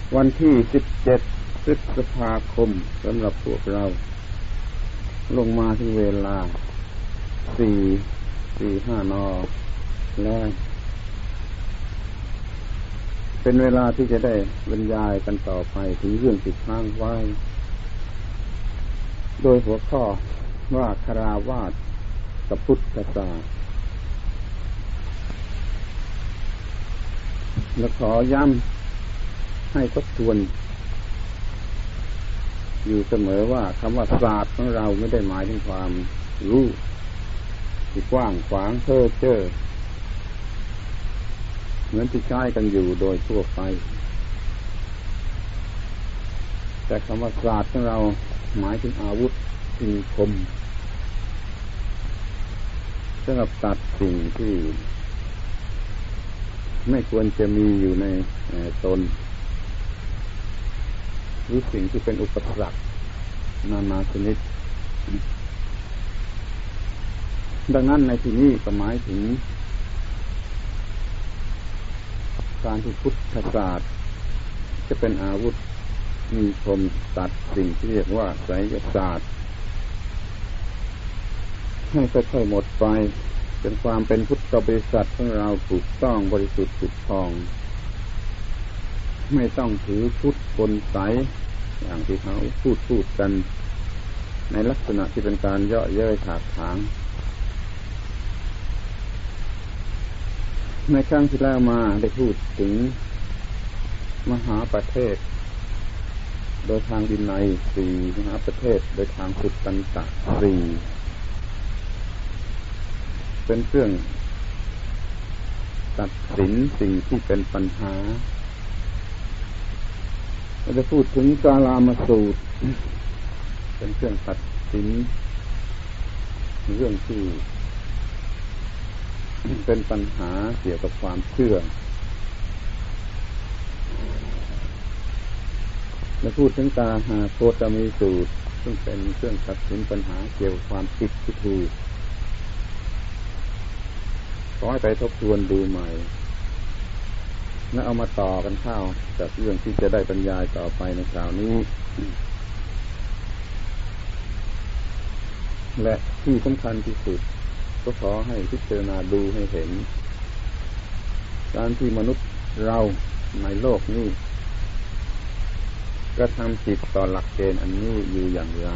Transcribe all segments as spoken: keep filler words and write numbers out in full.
วันที่สิบเจ็ดพฤษภาคมสำหรับพวกเราลงมาที่เวลาสี่สี่ห้านอแล้วเป็นเวลาที่จะได้บรรยายกันต่อไปถึงเรื่องติดค้างไว้โดยหัวข้อว่าคฤหัสถ์กับพุทธศาสนาและขอย้ำให้ทบทวนอยู่เสมอว่าคำว่าศาสตร์ของเราไม่ได้หมายถึงความรู้ที่กว้างขวางเพ้อเจ้อเหมือนที่ใช้กันอยู่โดยทั่วไปแต่คำว่าศาสตร์ของเราหมายถึงอาวุธที่มีคมสำหรับตัดสิ่งที่ไม่ควรจะมีอยู่ในตนหรือสิ่งที่เป็นอุปสรรคนานาชนิดดังนั้นในที่นี้ก็หมายถึงการที่พุทธศาสตร์จะเป็นอาวุธมีคมตัดสิ่งที่เรียกว่าไสยศาสตร์ให้ค่อยๆหมดไปจนความเป็นพุทธบริษัทของเราถูกต้องบริสุทธิ์ผุดผ่องไม่ต้องถือพุทธกลไสอย่างที่เขาพูดพูดกันในลักษณะที่เป็นการเยาะเย้ยถากถางในครั้งที่แล้วมาได้พูดถึงมหาประเทศโดยทางวินัยสี่มหาประเทศโดยทางสุตตันตะสี่เป็นเครื่องตัดสินสิ่งที่เป็นปัญหาเราจะพูดถึงกาลามสูตรเป็นเครื่องตัดสินเรื่องที่เป็นปัญหาเกี่ยวกับความเชื่อและพูดถึงตาหาโคตมีสูตรซึ่งเป็นเครื่องตัดสินปัญหาเกี่ยวกับความผิดที่ถูกขอให้ไปทบทวนดูใหม่และเอามาต่อกันเข้าจากเรื่องที่จะได้บรรยายต่อไปในคราวนี้และที่สำคัญที่สุดก็ขอให้พิจารณาดูให้เห็นการที่มนุษย์เราในโลกนี้กระทำผิดต่อหลักเกณฑ์อันนี้อยู่อย่างไร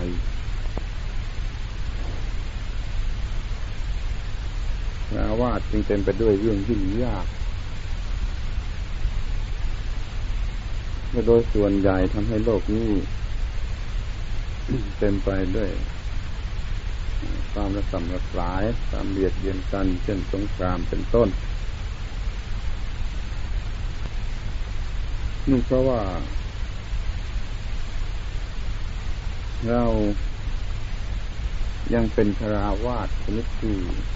คฤหัสถ์จึงเต็มไปด้วยเรื่องยุ่งยากและโดยส่วนใหญ่ทำให้โลกนี้ เต็มไปด้วยความระสำระสายความเบียดเบียนกันเช่นสงครามเป็นต้นนี่เพราะว่าเรายังเป็นคฤหัสถ์ชนิดที่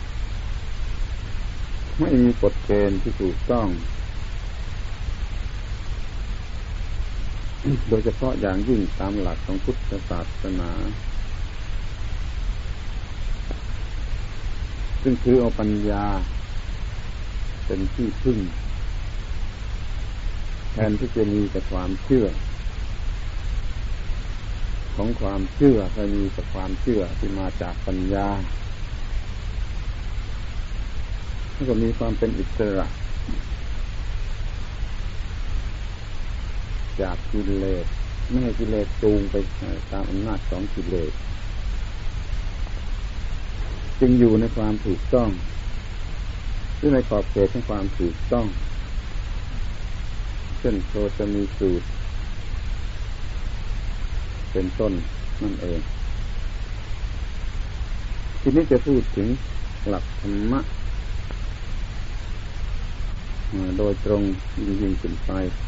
ไม่มีกฎเกณฑ์ที่ถูกต้องโดยเฉพาะอย่างยิ่งตามหลักของพุทธศาสนาซึ่งคือเอาปัญญาเป็นที่พึ่งแทนที่จะมีแต่ความเชื่อของความเชื่อก็มีแต่ความเชื่อที่มาจากปัญญาแล้วก็มีความเป็นอิสระจากกิเลสไม่ให้กิเลสจูงไปตามอำนาจของกิเลสจึงอยู่ในความถูกต้องหรือในขอบเขตของความถูกต้องเช่นโคตมีสูตรเป็นต้นนั่นเองทีนี้จะพูดถึงหลักธรรมะโดยตรงยิ่งๆขึ้นไป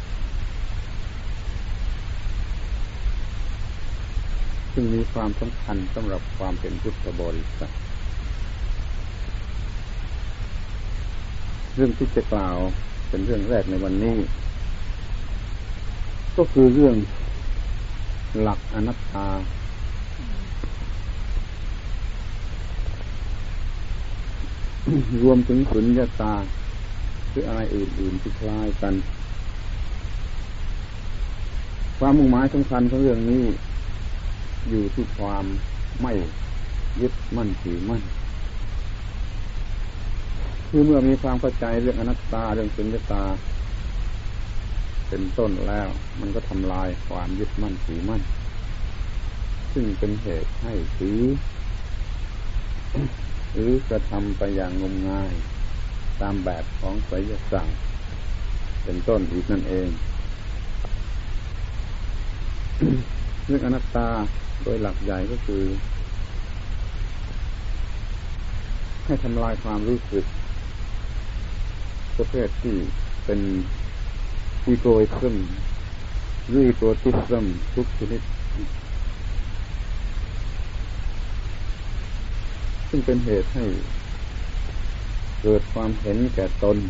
ซึ่งมีความสำคัญสำหรับความเป็นพุทธบริษัทเรื่องที่จะกล่าวเป็นเรื่องแรกในวันนี้ก็คือเรื่องหลักอนัตตารวมถึงสุญญตาหรืออะไรอื่นๆที่คล้ายกันความมุ่งหมายสำคัญของเรื่องนี้อยู่ที่ความไม่ยึดมั่นถือมั่นคือเมื่อมีความเข้าใจเรื่องอนัตตาเรื่องสุญญตาเป็นต้นแล้วมันก็ทำลายความยึดมั่นถือมั่นซึ่งเป็นเหตุให้ถือหรือกระทำไปอย่างงมงายตามแบบของไสยศาสตร์เป็นต้นอีกนั่นเอง เรื่องอนัตตาโดยหลักใหญ่ก็คือให้ทำลายความรู้สึกประเภทที่เป็นอีโกอิซึมหรืออีโกติซึมทุกชนิดซึ่งเป็นเหตุให้เกิดความเห็นแก่ตน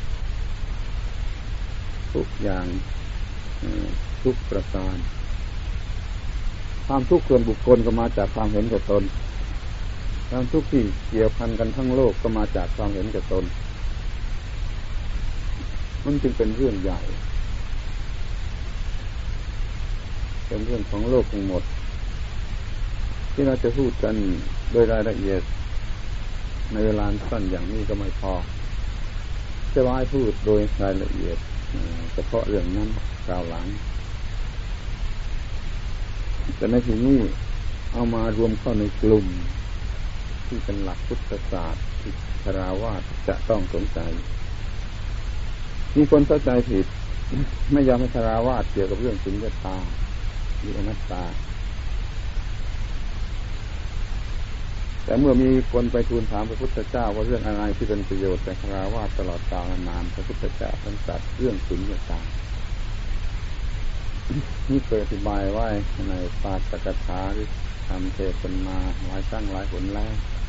ทุกอย่างทุกประการความทุกข์ส่วนบุคคลก็มาจากความเห็นแก่ตนความทุกข์ที่เกี่ยวพันกันทั้งโลกก็มาจากความเห็นแก่ตนมันจึงเป็นเรื่องใหญ่เป็นเรื่องของโลกทั้งหมดที่เราจะพูดกันโดยรายละเอียดในเวลาสั้นอย่างนี้ก็ไม่พอจะว่าให้พูดโดยรายละเอียดเฉพาะเรื่องนั้นกล่าวหลังแต่ในที่นี้เอามารวมเข้าในกลุ่มที่เป็นหลักพุทธศาสตร์ที่คฤหัสถ์จะต้องสนใจมีคนเข้าใจผิดไม่ยอมให้คฤหัสถ์เกี่ยวกับเรื่องสุญญตาหรืออนัตตาแต่เมื่อมีคนไปทูลถามพระพุทธเจ้าว่าเรื่องอะไรที่เป็นประโยชน์แก่คฤหัสถ์ตลอดกาลนานพระพุทธเจ้าท่านตรัสเรื่องสุญญตานี่เคยอธิบายไว้ในปาฐกถาหรือทำเทศน์มาหลายครั้งหลายหนแล้ว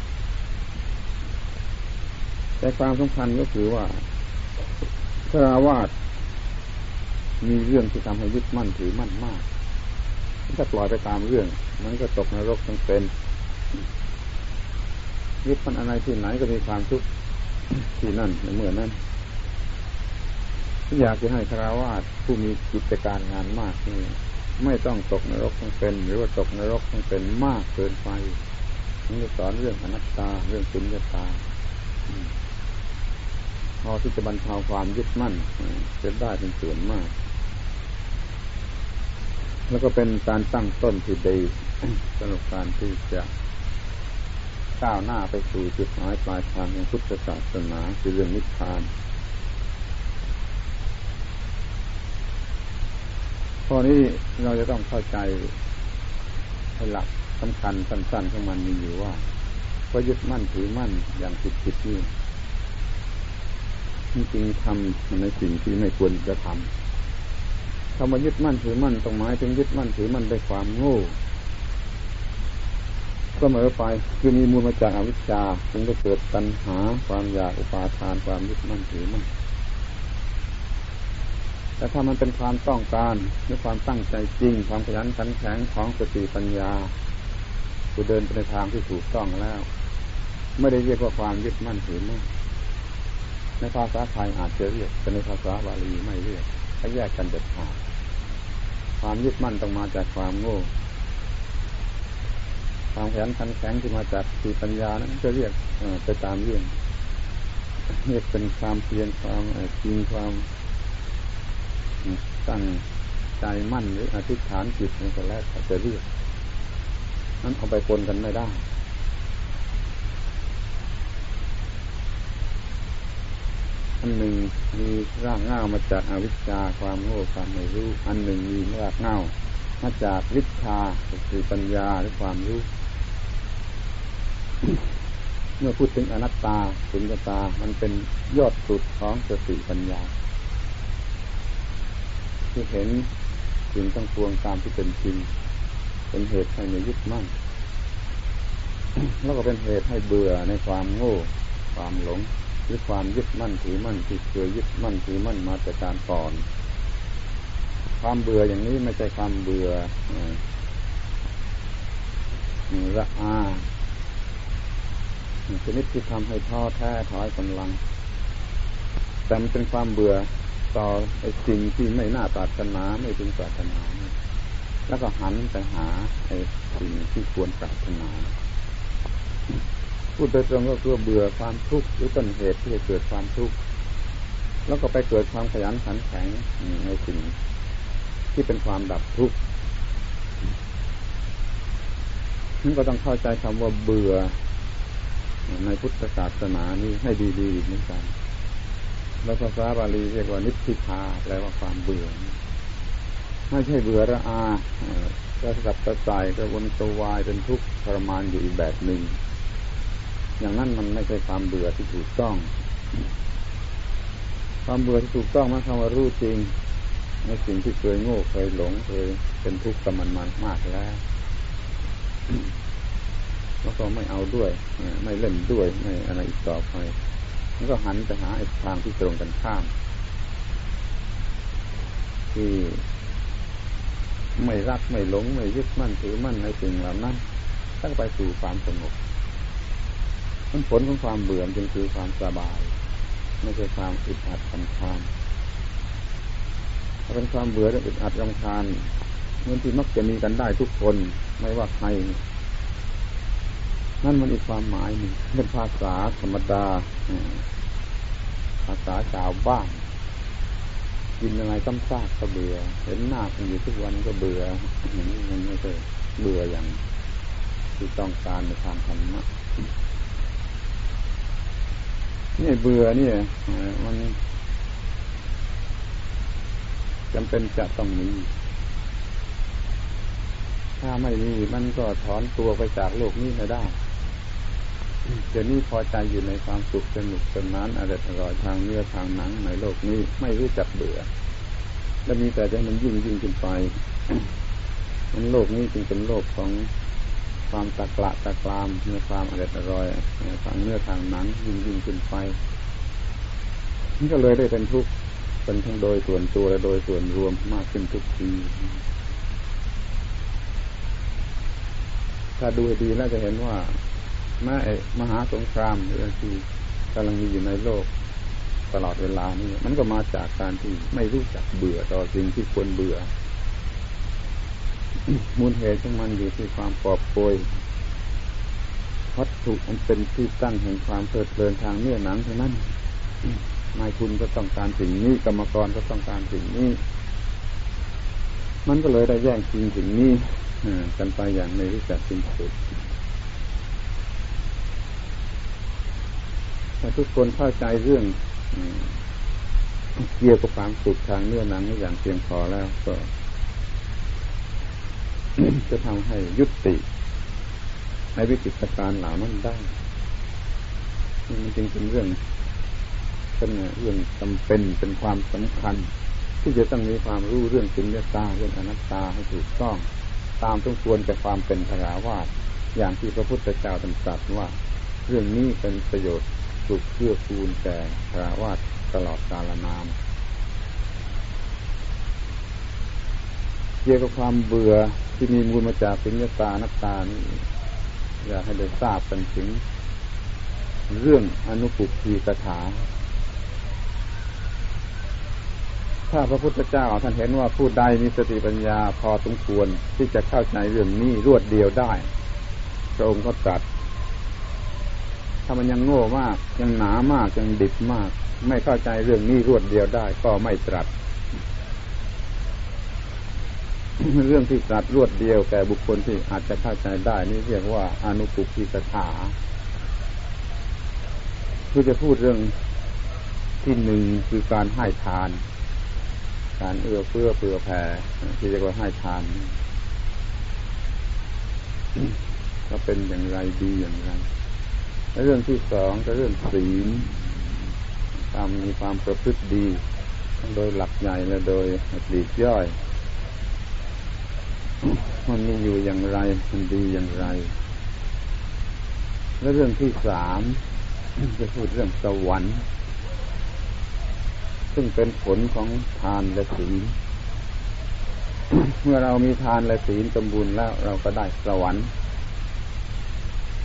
แต่ความสำคัญก็คือว่าคฤหัสถ์มีเรื่องที่ทำให้ยึดมั่นถือมั่นมากถ้าปล่อยไปตามเรื่องมันก็ตกนรกทั้งเป็นยึดมั่นอะไรที่ไหนก็มีความทุกข์ที่นั่นในเมื่อนั้นอยากจะให้คฤหัสถ์ผู้มีกิจการงานมากนี่ไม่ต้องตกนรกทั้งเป็นหรือว่าตกนรกทั้งเป็นมากเกินไปนี่สอนเรื่องอนัตตาเรื่องสุญญตาพอที่จะบรรเทาความยึดมั่นจะได้เป็นส่วนมากแล้วก็เป็นการตั้งต้นที่ดีสำหรับการที่จะก้าวหน้าไปสู่จุดหมายปลายทางของพุทธศาสนาคือเรื่องนิพพานข้อนี้เราจะต้องเข้าใจให้หลักสำคัญสั้นๆของมันมีอยู่ว่าเพราะยึดมั่นถือมั่นอย่างผิดๆนี่จริงๆทำในสิ่งที่ไม่ควรจะทำคำว่ายึดมั่นถือมั่นตรงหมายถึงยึดมั่นถือมั่นด้วยความโง่เสมอไปคือมีมูลมาจากอวิชชาจึงได้เกิดตัณหาความอยากอุปาทานความยึดมั่นถือมั่นแต่ถ้ามันเป็นความต้องการหรือความตั้งใจจริงความขยันขันแข็งของสติปัญญาคือเดินไปในทางที่ถูกต้องแล้วไม่ได้เรียกว่าความยึดมั่นถือมั่นในภาษาไทยอาจจะเรียกแต่ในภาษาบาลีไม่เรียกให้แยกกันเด็ดขาดความยึดมั่นต้องมาจากความโง่ความขยันขันแข็งที่มาจากสติปัญญานั้นจะเรียกไปตามเรื่องเรียกเป็นความเพียรความจริงความตั้งใจมั่นหรืออธิษฐานจิตนี่ก็แล้วแต่จะเรียกนั้นเอาไปปนกันไม่ได้อันหนึ่งมีรากเหง้ามาจากอวิชชาความโง่ความไม่รู้อันหนึ่งมีรากเหง้ามาจากวิชชาคือปัญญาหรือความรู้ เมื่อพูดถึงอนัตตาสุญญตามันเป็นยอดสุดของสติปัญญาที่เห็นสิ่งทั้งปวงตามที่เป็นจริงเป็นเหตุให้ไม่ยึดมั่น แล้วก็เป็นเหตุให้เบื่อในความโง่ความหลงหรือความยึดมั่นถือมั่นที่เคยยึดมั่นถือมั่นมาแต่การก่อนความเบื่ออย่างนี้ไม่ใช่ความเบื่อระอาชนิดที่ทำให้ท้อแท้ถอยกำลังแต่มันเป็นความเบื่อต่อไอ้สิ่งที่ไม่น่าปรารถนาไม่พึงปรารถนาแล้วก็หันไปหาไอ้สิ่งที่ควรปรารถนาพูดโดยตรงก็คือเบื่อความทุกข์หรือต้นเหตุที่จะเกิดความทุกข์แล้วก็ไปเกิดความขยันขันแข็งในสิ่งที่เป็นความดับทุกข์นี่ก็ต้องเข้าใจคำว่าเบื่อในพุทธศาสนานี่ให้ดีๆเหมือนกันแล้วภาษาบาลีเรียกว่านิพพิทาแปลว่าความเบื่อไม่ใช่เบื่อระอาก็กลับกระส่ายกระวนกระวายเป็นทุกข์ทรมานอยู่อีกแบบหนึ่งอย่างนั้นมันไม่ใช่ความเบื่อที่ถูกต้องความเบื่อที่ถูกต้องหมายความว่ารู้จริงในสิ่งที่เคยโง่เคยหลงเคยเป็นทุกข์กับมันมามากแล้วแล้วก็ไม่เอาด้วยไม่เล่นด้วยไม่อะไรอีกต่อไปแล้วก็หันไปหาไอ้ทางที่ตรงกันข้ามที่ไม่รักไม่หลงไม่ยึดมั่นถือมั่นในสิ่งเหล่านั้นตั้งไปสู่ความสงบผลของความเบื่อจึงคือความสบายไม่ใช่ความอึดอัดรำคาญถ้าเป็นความเบื่อและอึดอัดรำคาญเหมือนที่มักจะมีกันได้ทุกคนไม่ว่าใครนั่นมันอีกความหมายหนึ่งเป็นภาษาธรรมดาภาษาชาวบ้านกินยังไงซ้ำซากก็เบื่อเห็นหน้ากันอยู่ทุกวันก็เบื่ออย่างนี้มันไม่ใช่เบื่ออย่างที่ต้องการในทางธรรมะนี่เบื่อนี่มันจำเป็นจะต้องมีถ้าไม่มีมันก็ถอนตัวไปจากโลกนี้ไม่ได้เดี๋ยวนี้พอใจอยู่ในความสุขสนุกสนานอร่อยอร่อยทางเนื้อทางหนังในโลกนี้ไม่รู้จักเบื่อและมีแต่จะมันยิ่งยิ่งขึ้นไปมันโลกนี้จึงเป็นโลกของความตะกละตะกรามในความอร่อยอร่อยทางเนื้อทางหนังยิ่งยิ่งขึ้นไปนี่ก็เลยได้เป็นทุกข์เป็นทั้งโดยส่วนตัวและโดยส่วนรวมมากขึ้นทุกทีถ้าดูดีแล้วจะเห็นว่าแม้มหาสงครามหรือที่กำลังมีอยู่ในโลกตลอดเวลานี้มันก็มาจากการที่ไม่รู้จักเบื่อต่อสิ่งที่ควรเบื่อ มูลเหตุของมันอยู่ที่ความกอบโกยวัตถุมันเป็นที่ตั้งแห่งความเพลิดเพลินทางเนื้อหนังเท่านั้นนายทุนก็ต้องการสิ่งนี้กรรมกรก็ต้องการสิ่งนี้มันก็เลยได้แย่งชิงสิ่งนี้กันไปอย่างไม่รู้จักสิ้นสุดถ้าทุกคนเข้าใจเรื่องเกี่ยวกับความสุขทางเนื้อหนังอย่างเพียงพอแล้วก็ จะทำให้ยุติในวิกฤตการณ์เหล่านั้นได้มันจึงเป็นเรื่องเป็นเรื่องจำเป็นเป็นความสำคัญที่จะต้องมีความรู้เรื่องสุญญตาเรื่องอนัตตาให้ถูกต้องตามสมควรกับความเป็นพระวาทอย่างที่พระพุทธเจ้าตรัสว่าเรื่องนี้เป็นประโยชน์สุขเพื่อคูณแก่พระวาทตลอดกาลนานเกี่ยวกับความเบื่อที่มีมูลมาจากสุญญตาอนัตตานี่อยากให้ได้ทราบกันถึงเรื่องอนุปุพพีกถาถ้าพระพุทธเจ้าท่านเห็นว่าผู้ใดมีสติปัญญาพอสมควรที่จะเข้าใจเรื่องนี้รวดเดียวได้พระองค์ก็ตรัสถ้ามันยังโง่มากยังหนามากยังดิบมากไม่เข้าใจเรื่องนี้รวดเดียวได้ก็ไม่ตรัส เรื่องที่ตรัสรวดเดียวแก่บุคคลที่อาจจะเข้าใจได้นี่เรียกว่าอนุปุพพีกถาคือจะพูดเรื่องที่หนึ่งคือการให้ทานการเอื้อเฟื้อเผื่อแผ่ที่เรียกว่าให้ทานก็เป็นอย่างไรดีอย่างไรและเรื่องที่สองก็เรื่องศีลความมีความประพฤติดีทั้งโดยหลักใหญ่และโดยปลีกย่อยมันมีอยู่อย่างไรมันดีอย่างไรและเรื่องที่สามจะพูดเรื่องสวรรค์ซึ่งเป็นผลของทานและศีล เมื่อเรามีทานและศีลสมบูรณ์แล้วเราก็ได้สวรรค์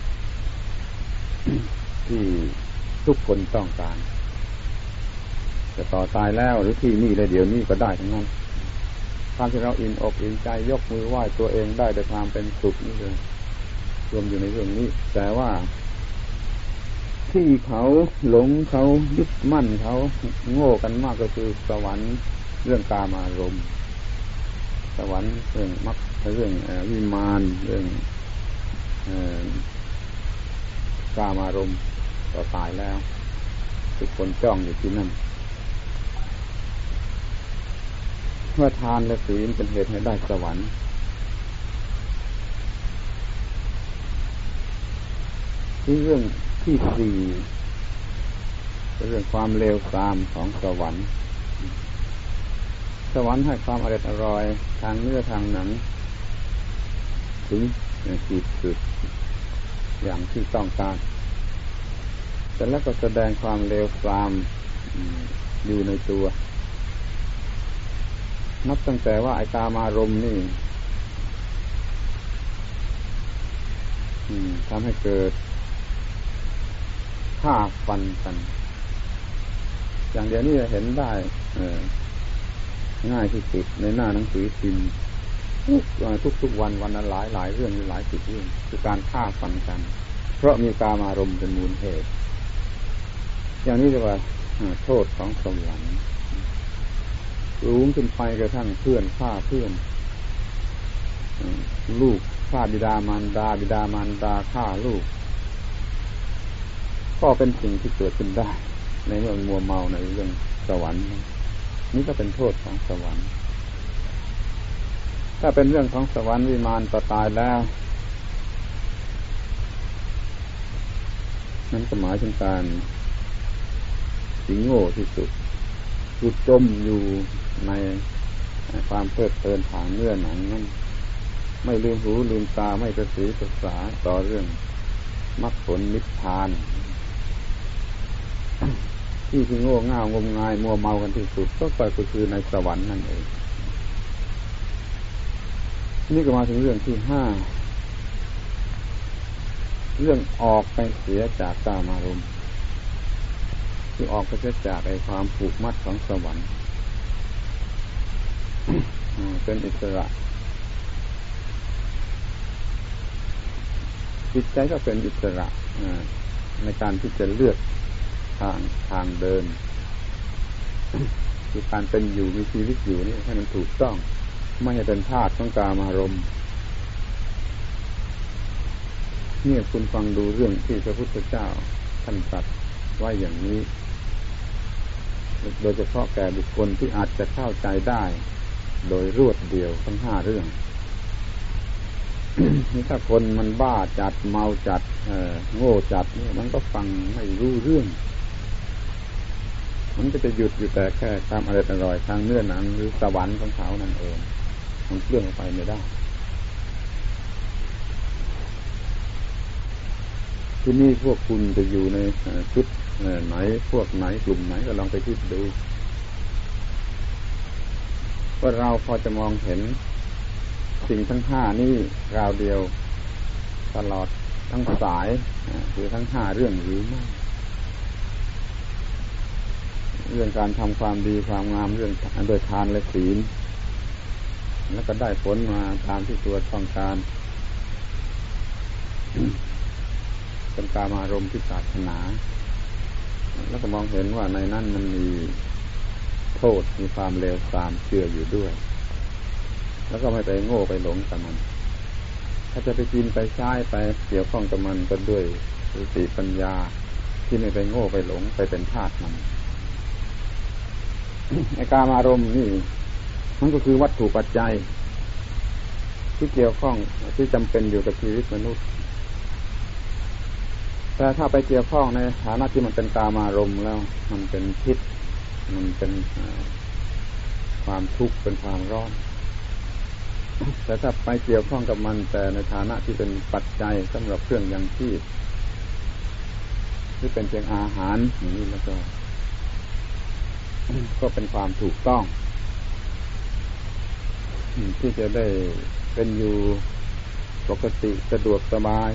ที่ทุกคนต้องการจะต่อตายแล้วหรือที่นี่เลยเดี๋ยวนี้ก็ได้ทั้งนั้นความที่เราอิ่มอกอิ่มใจยกมือไหว้ตัวเองได้ด้วยความเป็นสุขนี่เลยรวมอยู่ในเรื่องนี้แต่ว่าที่เขาหลงเขายึดมั่นเขาโง่กันมากก็คือสวรรค์เรื่องกามารมณ์สวรรค์เรื่องมรรคเรื่องวิมานเรื่องกามารมณ์ต่อตายแล้วทุกคนจ้องอยู่ที่นั่นเมื่อทานและศีลเป็นเหตุให้ได้สวรรค์ที่เรื่องที่สี่เป็นเรื่องความเลวทรามของสวรรค์สวรรค์ให้ความอร่อยอร่อยทางเนื้อทางหนังถึงขีดสุดอย่างที่ต้องการแต่แล้วก็แสดงความเลวทรามอยู่ในตัวนับตั้งแต่ว่าไอ้กามารมณ์นี่ทำให้เกิดฆ่าฟันกันอย่างเดียวนี้เห็นได้ง่ายที่สุดในหน้าหนังสือพิมพ์ทุกทุกวันวันละหลายหลายเรื่องหลายสิบเรื่องคือการฆ่าฟันกันเพราะมีกามารมณ์เป็นมูลเหตุอย่างนี้เรียกว่าโทษของสวรรค์สูงขึ้นไปกระทั่งเพื่อนฆ่าเพื่อนลูกฆ่าบิดามารดาบิดามารดาฆ่าลูกก็เป็นสิ่งที่เกิดขึ้นได้ในเมื่อมัวเมาในเรื่องสวรรค์นี่ก็เป็นโทษของสวรรค์ถ้าเป็นเรื่องของสวรรค์วิมานต่อตายแล้วนั่นก็หมายถึงการสิงโง่ที่สุดหลุดจมอยู่ในความเพลิดเพลินทางเนื้อหนังนั้นไม่ลืมหูลืมตาไม่กระสีกระสาต่อเรื่องมรรคผลนิพพานที่ที่โง่เง่างมงายมัวเมากันที่สุดก็ไปก็คือในสวรรค์นั่นเองนี่ก็มาถึงเรื่องที่ห้าเรื่องออกไปเสียจากกามารมณ์ที่ออกไปเสียจากไอ้ความผูกมัดของสวรรค์เป็นอิสระจิตใจก็เป็นอิสระในการที่จะเลือกทางทางเดินคือการเป็นอยู่มีชีวิตอยู่นี่ให้มันถูกต้องไม่ให้เป็นทาสของกามารมณ์นี่คุณฟังดูเรื่องที่พระพุทธเจ้าท่านตรัสไว้อย่างนี้โดยเฉพาะแก่บุคคลที่อาจจะเข้าใจได้โดยรวดเดียวทั้งห้าเรื่อง นี่ถ้าคนมันบ้าจัดเมาจัดโง่จัดนี่มันก็ฟังไม่รู้เรื่องมันก็จะหยุดอยู่แต่แค่ความอร่อยอร่อยทางเนื้อหนังหรือสวรรค์ของเขานั่นเองมันเคลื่อนไปไม่ได้ที่นี่พวกคุณจะอยู่ในชุดไหนพวกไหนกลุ่มไหนก็ลองไปคิดดูว่าเราพอจะมองเห็นสิ่งทั้งห้านี่ราวเดียวตลอดทั้งสายคือทั้งห้าเรื่องหรือไม่เรื่องการทำความดีความงามเรื่องโดยทานและศีลแล้วก็ได้ผลมาตามที่ตัวต้องการเป็นกามารมณ์ที่ปรารถนาแล้วก็มองเห็นว่าในนั้นมันมีโทษมีความเลวทรามเชื่ออยู่ด้วยแล้วก็ไม่ไปโง่ไปหลงกับมันถ้าจะไปกินไปใช้ไปเกี่ยวข้องกับมันก็ด้วยสติปัญญาที่ไม่ไปโง่ไปหลงไปเป็นทาสมันไอ้กามารมณ์นี่มันก็คือวัตถุปัจจัยที่เกี่ยวข้องที่จำเป็นอยู่กับชีวิตมนุษย์แต่ถ้าไปเกี่ยวข้องในฐานะที่มันเป็นกามารมณ์แล้วมันเป็นพิษมันเป็นความทุกข์เป็นความร้อนแต่ถ้าไปเกี่ยวข้องกับมันแต่ในฐานะที่เป็นปัจจัยสำหรับเครื่องยังชีพที่เป็นเพียงอาหารอย่างนี้แล้วก็ก็เป็นความถูกต้องที่จะได้เป็นอยู่ปกติสะดวกสบาย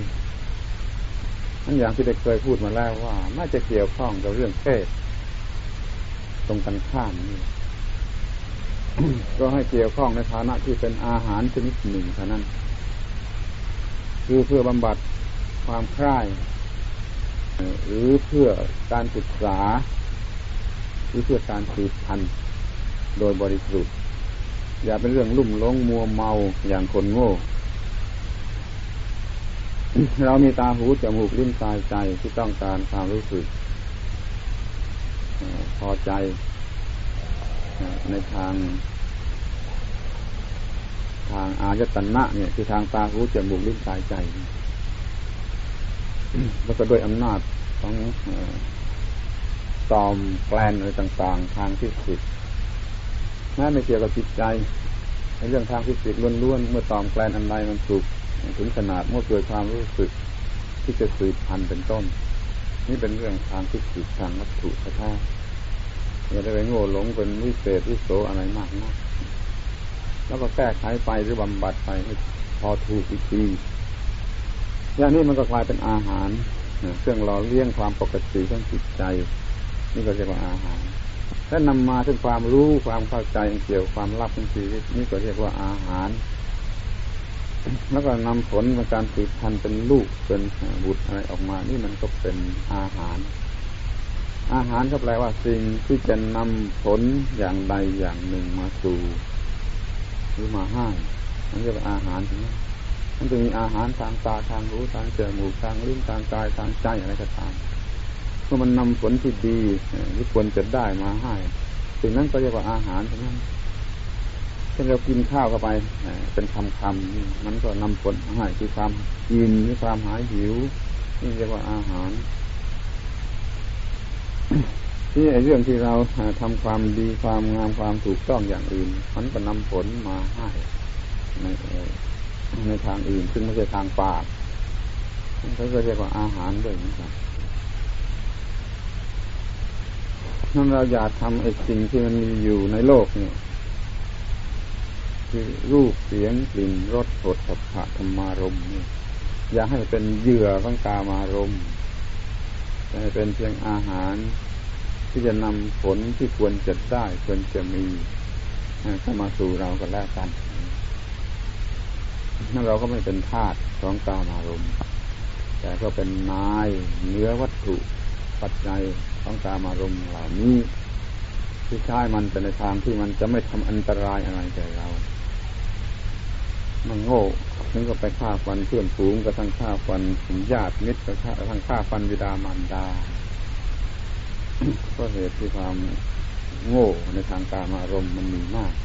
นั่นอย่างที่ได้เคยพูดมาแล้วว่าน่าจะเกี่ยวข้องกับเรื่องเพศตรงกันข้ามนี่ ก็ให้เกี่ยวข้องในฐานะที่เป็นอาหารชนิดหนึ่งเท่านั้นคือเพื่อบำบัดความคล้ายหรือเพื่อการศึกษาหรือเพื่อการสืบพันธุ์โดยบริสุทธิ์อย่าเป็นเรื่องลุ่มหลงมัวเมาอย่างคนโง่ เรามีตาหูจมูกลิ้นกายใจที่ต้องการความรู้สึกพอใจในทางทางอายตนะเนี่ยคือทางตาหูจมูกลิ้นกายใจแล้วก็ด้วยอำนาจของตอมแกลนอะไรต่างๆทางฟิสิกส์แม้ไม่เกี่ยวกับจิตใจในเรื่องทางฟิสิกส์ล้วนๆเมื่อตอมแกลนอันใดมันถูกถึงขนาดเมื่อเกิดความรู้สึกที่จะสืบพันธุ์เป็นต้นนี่เป็นเรื่องทางฟิสิกส์ทางวัตถุแท้ๆอย่าได้ไปโง่หลงเป็นวิเศษวิโสอะไรมากนักแล้วก็แก้ไขไปหรือบำบัดไปให้พอถูกวิธีอย่างนี้มันก็กลายเป็นอาหารเครื่องหล่อเลี้ยงความปกติของจิตใจนี่ก็เรียกว่าอาหารถ้านำมาถึงความรู้ความเข้าใจเกี่ยวกับความลับของชีวิตนี่ก็เรียกว่าอาหารแล้วก็นำผลในการสืบพันธุ์เป็นลูกเป็นบุตรอะไรออกมานี่มันก็เป็นอาหารอาหารก็แปลว่าสิ่งที่จะนำผลอย่างใดอย่างหนึ่งมาสู่หรือมาให้มันเรียกว่าอาหารใช่ไหมมันจะมีอาหารทางตาทางหูทางจมูกทางลิ้นทางกายทางใจอะไรก็ตามเมื่อมันนำผลที่ดีที่ควรจะได้มาให้สิ่งนั้นก็เรียกว่าอาหารใช่ไหมถ้าเรากินข้าวเข้าไปเป็นคำคำมันก็นำผลให้คือความกินหรือความหายหิวนี่เรียกว่าอาหารที่ไอ้เรื่องที่เราทำความดีความงามความถูกต้องอย่างอื่นมันก็นำผลมาให้ในในทางอื่นซึ่งไม่ใช่ทางปากเขาก็เรียกว่าอาหารด้วยนะครับนั่นเราอยากทำไอ้สิ่งที่มันมีอยู่ในโลกนี่คือรูปเสียงกลิ่นรสโผฏฐัพพะธรรมารมณ์นี่อย่าให้เป็นเหยื่อของกามารมณ์ให้เป็นเพียงอาหารที่จะนำผลที่ควรจะได้ควรจะมีเข้ามาสู่เรากันแล้วกันนั่นเราก็ไม่เป็นทาสของกามารมณ์แต่ก็เป็นนายเหนือวัตถุปัจจัยของกามารมณ์เหล่านี้ที่ใช้มันเป็นในทางที่มันจะไม่ทำอันตรายอะไรแก่เรามันโง่ถึงก็ไปฆ่าฟันเพื่อนฝูงกระทั่งฆ่าฟันญาติมิตรกระทั่งฆ่าฟันบิดามารดาก็เหตุที่ความโง่ในทางกามารมณ์มันมีมาก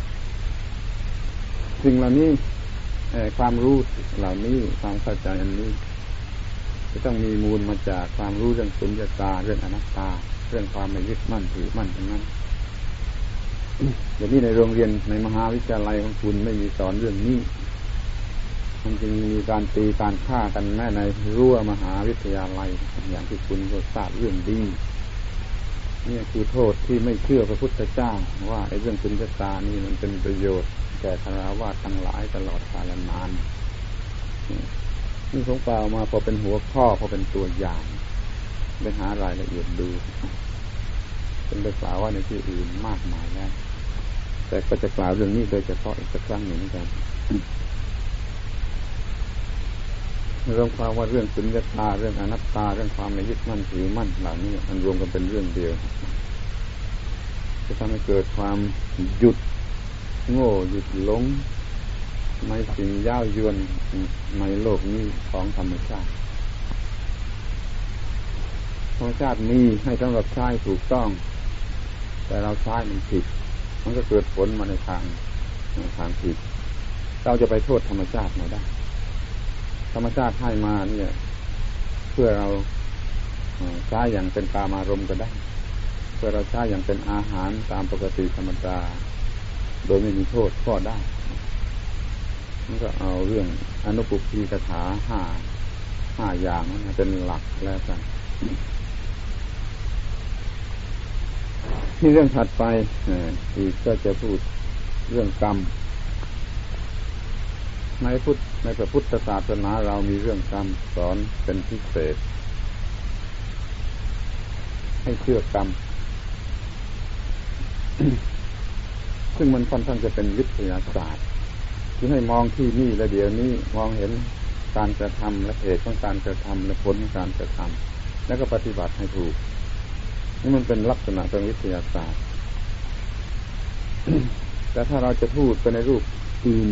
สิ่งเหล่านี้ความรู้เหล่านี้ความเข้าใจอันนี้จะต้องมีมูลมาจากความรู้เรื่องสุญญตาเรื่องอนัตตาเรื่องความไม่ยึดมั่นถือมั่นทั้งนั้นอย่างนี้ในโรงเรียนในมหาวิทยาลัยของคุณไม่มีสอนเรื่องนี้มันจึงมีการตีการฆ่ากันแม้ในรั้วมหาวิทยาลัยอย่างที่คุณก็ทราบเรื่องดีนี่คือโทษที่ไม่เชื่อพระพุทธเจ้าว่าไอ้เรื่องสุญญตานี่มันเป็นประโยชน์แก่คฤหัสถ์ทั้งหลายตลอดกาลนานนี่ผมกล่าวมาพอเป็นหัวข้อพอเป็นตัวอย่างไปหารายละเอียดดูเป็นไปกล่าวว่าในที่อื่นมากมายแล้วแต่ก็จะกล่าวเรื่องนี้โดยเฉพาะอีกสักครั้งหนึ่งกันรวมความว่าเรื่องสุญญตาเรื่องอนัตตาเรื่องความไม่ยึดมั่นถือมั่นเหล่านี้มันรวมกันเป็นเรื่องเดียวจะทำให้เกิดความหยุดโง่หยุดหลงในสิ่งย่ายวนในโลกนี้ของธรรมชาติธรรมชาติมีให้สำหรับใช้ถูกต้องแต่เราใช้มันผิดมันก็เกิดผลมาในทางในทางผิดเราจะไปโทษธรรมชาติไม่ได้ธรรมชาติให้มาเนี่ยเพื่อเราใช้อย่างเป็นกามารมณ์ก็ได้เพื่อเราใช้อย่างเป็นอาหารตามปกติธรรมดาโดยไม่มีโทษก็ได้มันก็เอาเรื่องอนุปุพพีกถาห้าห้าอย่างนั้นเป็นหลักแล้วกันที่เรื่องถัดไปอีกก็จะพูดเรื่องกรรมในพุทธในพระพุทธศาสนาเรามีเรื่องกรรมสอนเป็นพิเศษให้เชื่อกรรมซึ่งมันค่อนข้างจะเป็นวิทยาศาสตร์ที่ให้มองที่นี่และเดี๋ยวนี้มองเห็นการกระทำและเหตุของการกระทำและผลของการกระทำแล้วก็ปฏิบัติให้ถูกนี่มันเป็นลักษณะทางวิทยาศาสตร์ แต่ถ้าเราจะพูดไปในรูปอื่น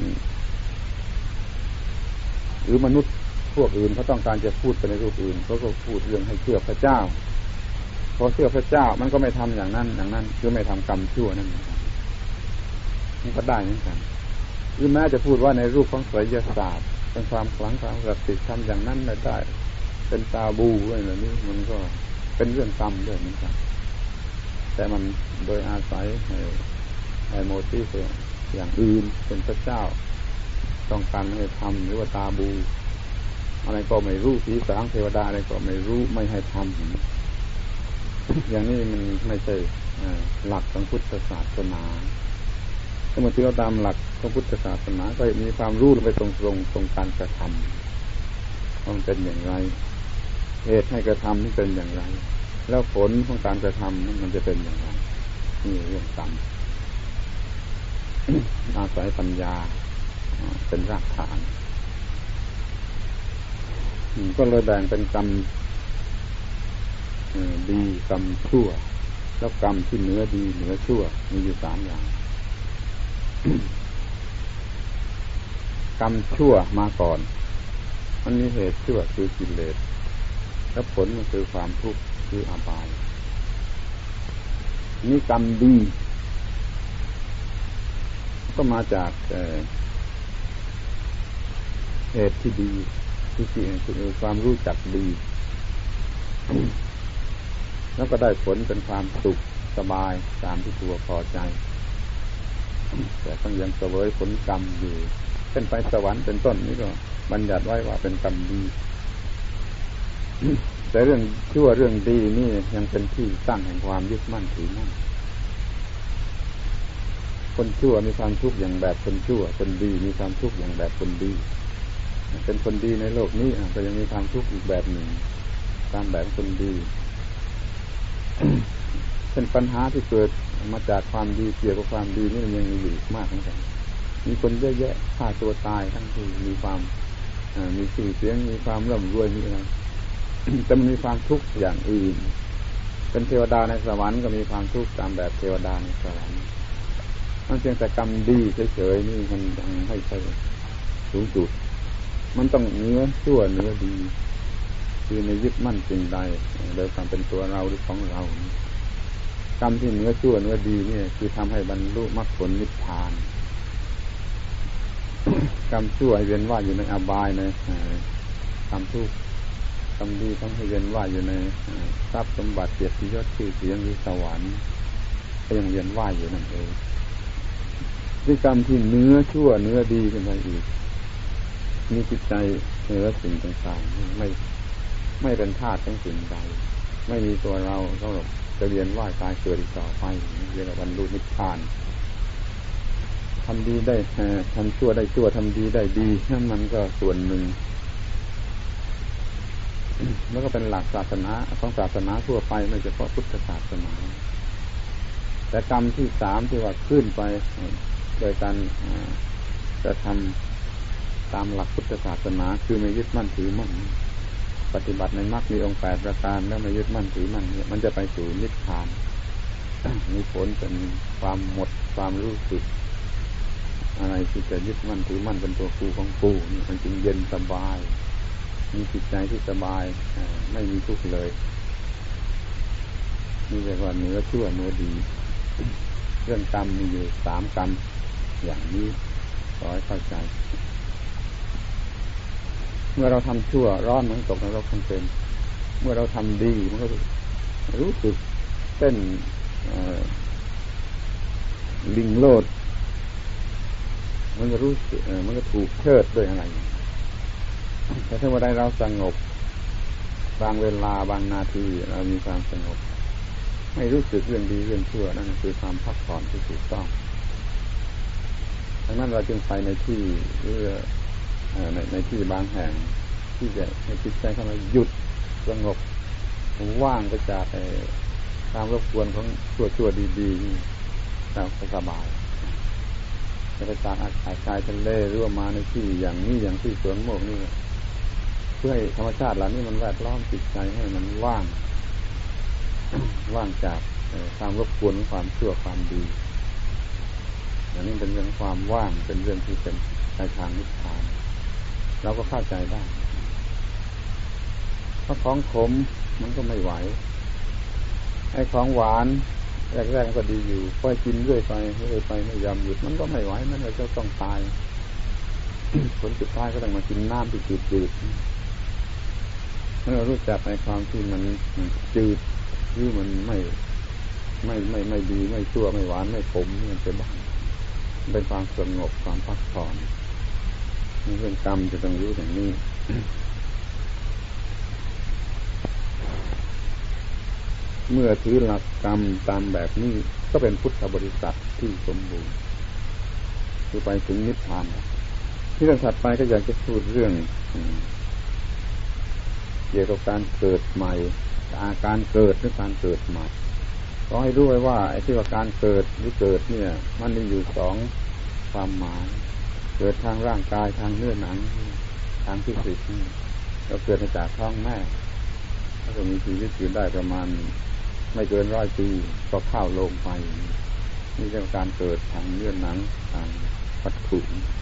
หรือมนุษย์พวกอื่นเขาต้องการจะพูดไปในรูปอื่นเขาก็พูดเรื่องให้เชื่อพระเจ้าพอเชื่อพระเจ้ามันก็ไม่ทำอย่างนั้นอย่างนั้นคือไม่ทำกรรมชั่วนั่นมันก็ได้เหมือนกันหรือแม้จะพูดว่าในรูปของไสยศาสตร์เป็นความขลังความศักดิ์สิทธิ์ทำอย่างนั้นได้เป็นตาบูอะไรแบบนี้มันก็เป็นเรื่องกรรมด้วยเหมือนกันแต่มันโดยอาศัยไอโมทีฟอย่างอื่นเป็นพระเจ้าต้องการให้ทำหรือว่าตาบูอะไรก็ไม่รู้ผีสางเทวดาอะไรก็ไม่รู้ไม่ให้ทำอย่างนี้มันไม่ใช่หลักของพุทธศาสนาถ้ามาที่เราตามหลักของพุทธศาสนาก็มีความรู้ลงไปตรงตรงตรงการกระทำมันเป็นอย่างไรเหตุให้กระทำนี่เป็นอย่างไรแล้วผลของการกระทำนั้นมันจะเป็นอย่างไรนี่เรื่องกรรมอาศัยปัญญาเป็นรากฐานก็เลยแบ่งเป็นกรรมดีกรรมชั่วแล้วกรรมที่เหนือดีเหนือชั่วมีอยู่สามอย่างกรรมชั่วมาก่อนมันมีเหตุชั่วคือกิเลสแล้วผลมันคือความทุกข์คืออบายนี่กรรมดีก็มาจากเหตุที่ดีที่จริงคือความรู้จักดีแล้วก็ได้ผลเป็นความสุขสบายตามที่ตัวพอใจแต่ต้องยังเสวยผลกรรมอยู่เป็นไปสวรรค์เป็นต้นนี้ก็บัญญัติไว้ว่าเป็นกรรมดีแต่เรื่องชั่วเรื่องดีนี่ยังเป็นที่ตั้งแห่งความยึดมั่นถือมั่นคนชั่วมีความทุกข์อย่างแบบคนชั่วคนดีมีความทุกข์อย่างแบบคนดีเป็นคนดีในโลกนี้ก็ยังมีความทุกข์อีกแบบหนึ่งตามแบบคนดี เป็นปัญหาที่เกิดมาจากความดีเกี่ยวกับความดีนี่มันยังมีอยู่มากเหมือนกันมีคนเยอะแยะฆ่าตัวตายทั้งที่มีความมีชื่อเสียงมีความร่ำรวยมีอะไร แต่มันมีความทุกข์อย่างอื่นเป็นเทวดาในสวรรค์ก็มีความทุกข์ตามแบบเทวดาในสวรรค์มันเพียงแต่กรรมดีเฉยๆนี่มันยังไม่ใช่สูงสุดมันต้องเนื้อชั่วเนื้อดีคือในยึดมั่นสิ่งใดโดยความเป็นตัวเราหรือของเรากรรมที่เนื้อชั่วเนื้อดีนี่คือทำให้บรรลุมรรคผลนิพพานกรรมชั่วให้เวียนว่ายอยู่ในอบายในความทุกข์กรรมดีทำให้เวียนว่ายอยู่ในทรัพย์สมบัติเกียรติยศชื่อเสียงหรือสวรรค์ก็ยังเวียนว่ายอยู่นั่นเองด้วยกรรมที่เนื้อชั่วเนื้อดีขึ้นไปอีกมีจิตใจเหนือสิ่งต่างๆไม่ไม่เป็นธาตุของสิ่งใดไม่มีตัวเราสำหรับจะเวียนว่ายตายเกิดอีกต่อไปเรียกว่าบรรลุนิพพานทำดีได้ทำชั่วได้ชั่วทำดีได้ดีนั่นมันก็ส่วนหนึ่งแล้วก็เป็นหลักศาสนาของศาสนาทั่วไปไม่เฉพาะพุทธศาสนาแต่กรรมที่สามที่ว่าขึ้นไปโดยการกระทำตามหลักพุทธศาสนาคือไม่ยึดมั่นถือมั่นปฏิบัติในมรรคมีองค์แปดประการแล้วไม่ยึดมั่นถือมั่นเนี่ยมันจะไปสู่นิพพานมีผลเป็นความหมดความรู้สึกอะไรที่จะยึดมั่นถือมั่นเป็นตัวกูของกูนี่มันจึงเย็นสบายมีจิตใจที่สบายไม่มีทุกข์เลยนี่เรียกว่าเนื้อชั่วเนื้อดีเรื่องกรรมมีอยู่สามกรรมอย่างนี้ขอให้เข้าใจเมื่อเราทำชั่วร้อนมันตกนรกทั้งเป็นเมื่อเราทำดีมันก็รู้สึกเต้นลิงโลดมันก็รู้สึกมันก็ถูกเชิดด้วยอะไรแต่ถ้าวันใดเราสงบบางเวลาบางนาทีเรามีความสงบไม่รู้สึกเรื่องดีเรื่องชั่วนั่นคือความพักผ่อนที่ถูกต้องดังนั้นเราจึงไปในที่หรือในในที่บางแห่งที่จะให้จิตใจเข้ามาหยุดสงบว่างไปจากความรบกวนของชั่วชั่วดีๆเราสบายจะไปจากอากาศชายทะเลหรือว่ามาในที่อย่างนี้อย่างที่สวนโมกนี่เพื่อให้ธรรมชาติเหล่านี้มันแวดล้อมจิตใจให้มันว่างว่างจากความรบกวนของความชั่วความดีอันนี้เป็นเรื่องความว่างเป็นเรื่องที่เป็นในทางนิพพานเราก็เข้าใจได้เพราะของขมมันก็ไม่ไหวไอ้ของหวานแรกๆก็ดีอยู่พอกินเรื่อยไปเรื่อยไปไม่ยอมหยุดมันก็ไม่ไหวมันเลยจะต้องตายผลสุดท้ายก็ต้องมากินน้ำที่จืดๆเมื่อเรารู้จักในความที่มันจืดหรือมันไม่ไม่ไม่ไม่ดีไม่ชั่วไม่หวานไม่ขมมันจะบ้างเป็นความสงบความพักผ่อนเรื่องกรรมจะต้องรู้อย่างนี้เมื่อถือหลักกรรมตามแบบนี้ก็เป็นพุทธบริษัทที่สมบูรณ์คือไปถึงนิพพานที่เราถัดไปก็อยากจะพูดเรื่องเกี่ยวกับการเกิดใหม่อาการเกิดหรือการเกิดใหม่ก็ให้รู้ไว้ว่าไอ้ที่ว่าการเกิดหรือเกิดเนี่ยมันมีอยู่สองความหมายเกิดทางร่างกายทางเนื้อหนังทางฟิสิกส์เราเกิดมาจากท้องแม่แล้วก็มีชีวิตอยู่ได้ประมาณไม่เกินร้อยปีก็เข้าลงไปนี่เป็นการเกิดทางเนื้อหนังทางวัตถุ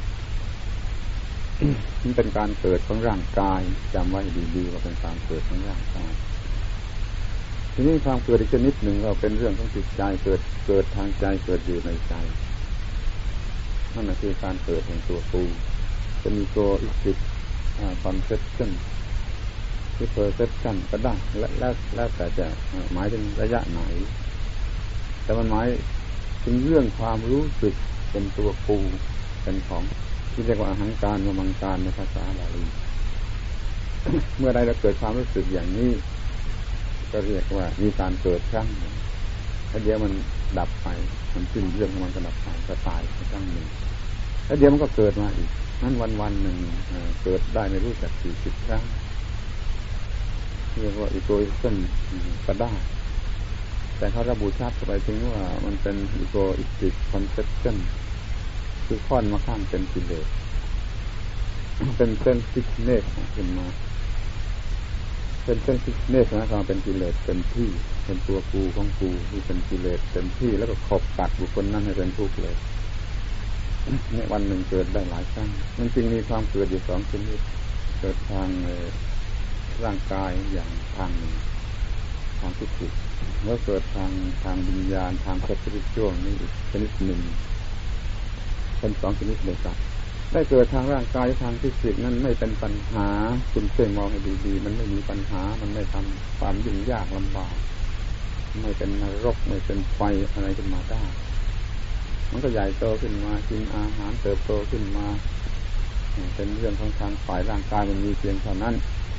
นี่เป็นการเกิดของร่างกายจำไว้ดีๆว่าเป็นการเกิดของร่างกายทีนี้ความเกิดอีกชนิดหนึ่งเราเป็นเรื่องของจิตใจเกิดเกิดทางใจเกิดอยู่ในใจนั่นคือการเกิดแห่งตัวกูจะมีตัวอิสิกคอนเซ็ปชั่นที่เพอร์เซปชั่นก็ได้และแล้วแล้วแต่จะหมายถึงระยะไหนแต่มันหมายถึงเรื่องความรู้สึกเป็นตัวกูเป็นของที่เรียกว่าอหังการมังการในภาษาบาลี เมื่อใดเราเกิดความรู้สึกอย่างนี้ก็เรียกว่ามีการเกิดครั้งหนึ่งแล้วเดี๋ยวมันดับไปมันสิ้นเรื่องของมันก็ดับไปก็ตายครั้งหนึ่งแล้วเดี๋ยวมันก็เกิดมาอีกนั้นวันวันหนึ่งเกิดได้ไม่รู้จักกี่สิบครั้งเรียกว่าอีโกอิซึมก็ได้แต่เขาระบุชัดไปถึงว่ามันเป็นอีโกอิสติกคอนเซปชั่นคือค่อนมาข้างเป็นกิเลสเป็นเส้นซิกเนสขึ้นมาเป็นเส้นซิกเนสนะครับเป็นกิเลสเป็นที่เป็นตัวกูของกูที่เป็นกิเลสเป็นที่แล้วก็ขบกัดบุคคลนั้นให้เป็นทุกข์เลยเนี่ยวันหนึ่งเกิดได้หลายครั้งมันจึงมีความเกิดอยู่สองชนิดเกิดทางร่างกายอย่างทางหนึ่งทางฟิสิกส์แล้วเกิดทางทางวิญญาณทางสปิริตชวลนี่อีกชนิดหนึ่งเป็นสองชนิดเลยครับได้เกิดทางร่างกายทางฟิสิกส์นั้นไม่เป็นปัญหาคุณช่วยมองให้ดีๆมันไม่มีปัญหามันไม่ทำความยุ่งยากลำบากไม่เป็นนรกไม่เป็นไฟอะไรขึ้นมาได้มันก็ใหญ่โตขึ้นมากินอาหารเติบโตขึ้นมาเป็นเรื่องของทางฝ่ายร่างกายมันมีเพียงเท่านั้น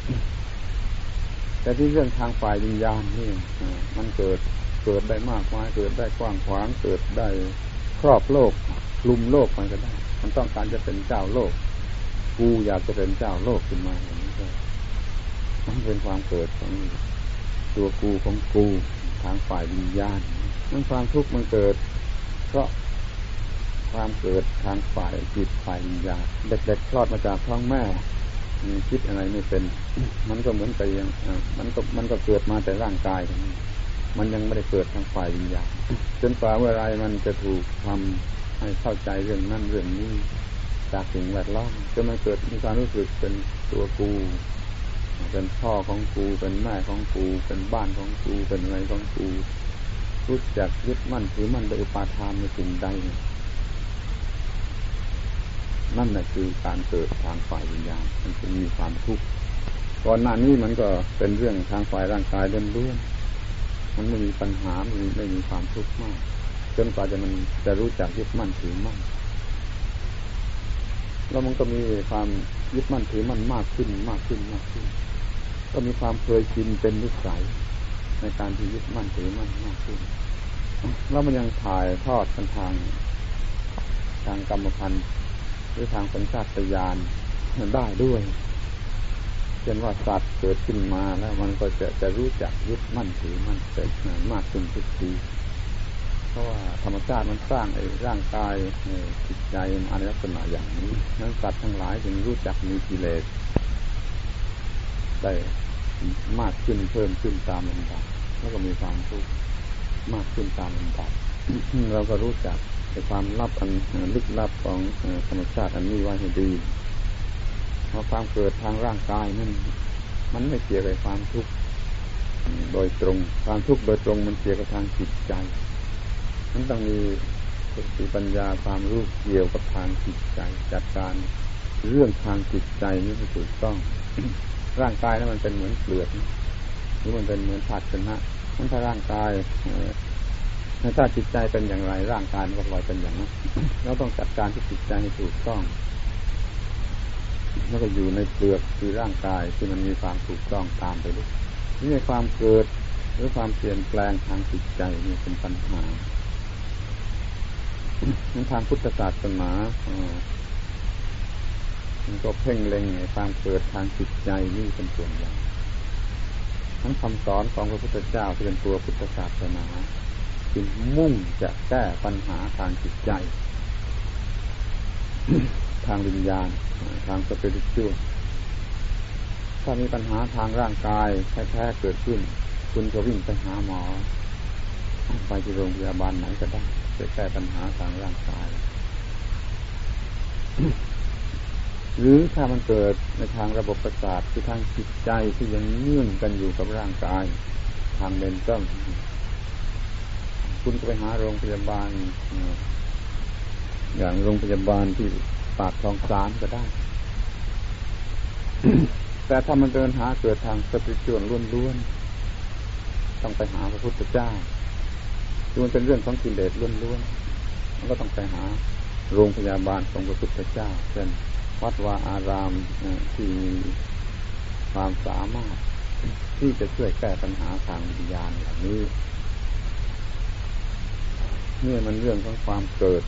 แต่ที่เรื่องทางฝ่ายวิญญาณนี่มันเกิดเกิดได้มากมายเกิดได้กว้างขวางเกิดได้ครอบโลกคลุมโลกมันก็ได้มันต้องการจะเป็นเจ้าโลกกูอยากจะเป็นเจ้าโลกขึ้นมาอย่างนี้ก็มันเป็นความเกิดของตัวกูของกูทางฝ่ายวิญญาณนั่นความทุกข์มันเกิดเพราะความเกิดทางฝ่ายจิตฝ่ายวิญญาณเด็กๆคลอดมาจากท้องแม่คิดอะไรไม่เป็นมันก็เหมือนไปยังมันก็มันก็เกิดมาแต่ร่างกายมันยังไม่ได้เกิดทางฝ่ายวิญญาณจนกว่าเมื่อไรมันจะถูกทำให้เข้าใจเรื่องนั้นเรื่องนี้จากสิ่งแวดล้อมจนมันเกิดมีความรู้สึกเป็นตัวกูเป็นพ่อของกูเป็นแม่ของกูเป็นบ้านของกูเป็นอะไรของกูรู้จักยึดมั่นถือมั่นโดยอุปาทานในสิ่งใดนั่นแหละคือการเกิดทางฝ่ายวิญญาณมันจะมีความทุกข์ก่อนหน้านี้มันก็เป็นเรื่องทางฝ่ายร่างกายล้วนๆมันไม่มีปัญหาไม่มีไม่มีความทุกข์มากจนกว่าจะมันจะรู้จักยึดมั่นถือมั่นแล้วมันก็มีความยึดมั่นถือมั่นมากขึ้นมากขึ้นมากขึ้นก็มีความเคยชินเป็นนิสัยในการที่ยึดมั่นถือมั่นมากขึ้นแล้วมันยังถ่ายทอดกันทางทางกรรมพันธุ์หรือทางสัญชาตญาณมันได้ด้วยเช่นว่าสัตว์เกิดขึ้นมาแล้วมันก็จะจะรู้จักยึดมั่นถือมั่นเป็นมากขึ้นทุกทีเพราะว่าธรรมชาติมันสร้างไอ้ร่างกายจิตใจมาในลักษณะอย่างนี้นั้นสัตว์ทั้งหลายจึงรู้จักมีกิเลสได้มากขึ้นเพิ่มขึ้นตามลำดับแล้วก็มีความทุกข์มากขึ้นตามลำดับ เราก็รู้จักในความลับอันลึกลับของธรรมชาติอันนี้ไว้ให้ดีเพราะความเกิดทางร่างกายนั่นมันไม่เกี่ยวกับความทุกข์โดยตรงความทุกข์โดยตรงมันเกี่ยวกับทางจิตใจมันต้องมีสติปัญญาความรู้เกี่ยวกับทางจิตใจจัดการเรื่องทางจิตใจนี้ให้ถูกต้อง ร่างกายนั้นมันเป็นเหมือนเปลือกหรือมันเป็นเหมือนภาชนะมันถ้าร่างกายถ้าจิตใจเป็นอย่างไรร่างกายมันก็ลอยเป็นอย่างนั้นเราต้องจัดการที่จิตใจให้ถูกต้องแล้วก็อยู่ในเปลือกคือร่างกายที่มันมีความถูกต้องตามไปด้วยนี่ความเกิดหรือความเปลี่ยนแปลงทางจิตใจนี่เป็นปัญหาทางพุทธศาสนามันก็เพ่งเล็งในความเกิดทางจิตใจนี่เป็นส่วนใหญ่ทั้งคำสอนของพระพุทธเจ้าที่เป็นตัวพุทธศาสนาจึงมุ่งจะแก้ปัญหาทางจิตใจ ทางวิญญาณทางสปิริตชัวถ้ามีปัญหาทางร่างกายแท้ๆเกิดขึ้นคุณก็วิ่งไปหาหมอไปที่โรงพยาบาลไหนก็ได้จะแก้ปัญหาทางร่างกาย หรือถ้ามันเกิดในทางระบบประสาทคือทางจิตใจที่ยังเนื่องกันอยู่กับร่างกายทางเมนตัลคุณก็ไปหาโรงพยาบาลอย่างโรงพยาบาลที่ปากคลองสานก็ได้ แต่ถ้ามันเดินหาเกิดทางสปิริตชัวล้วนๆต้องไปหาพระพุทธเจ้าคือมันเป็นเรื่องของกิเลสล้วนๆมันก็ต้องไปหาโรงพยาบาลของพระพุทธเจ้าเช่นวัดวาอารามที่มีความสามารถที่จะช่วยแก้ปัญหาทางวิญญาณเหล่านี้นี่มันเรื่องของความเกิด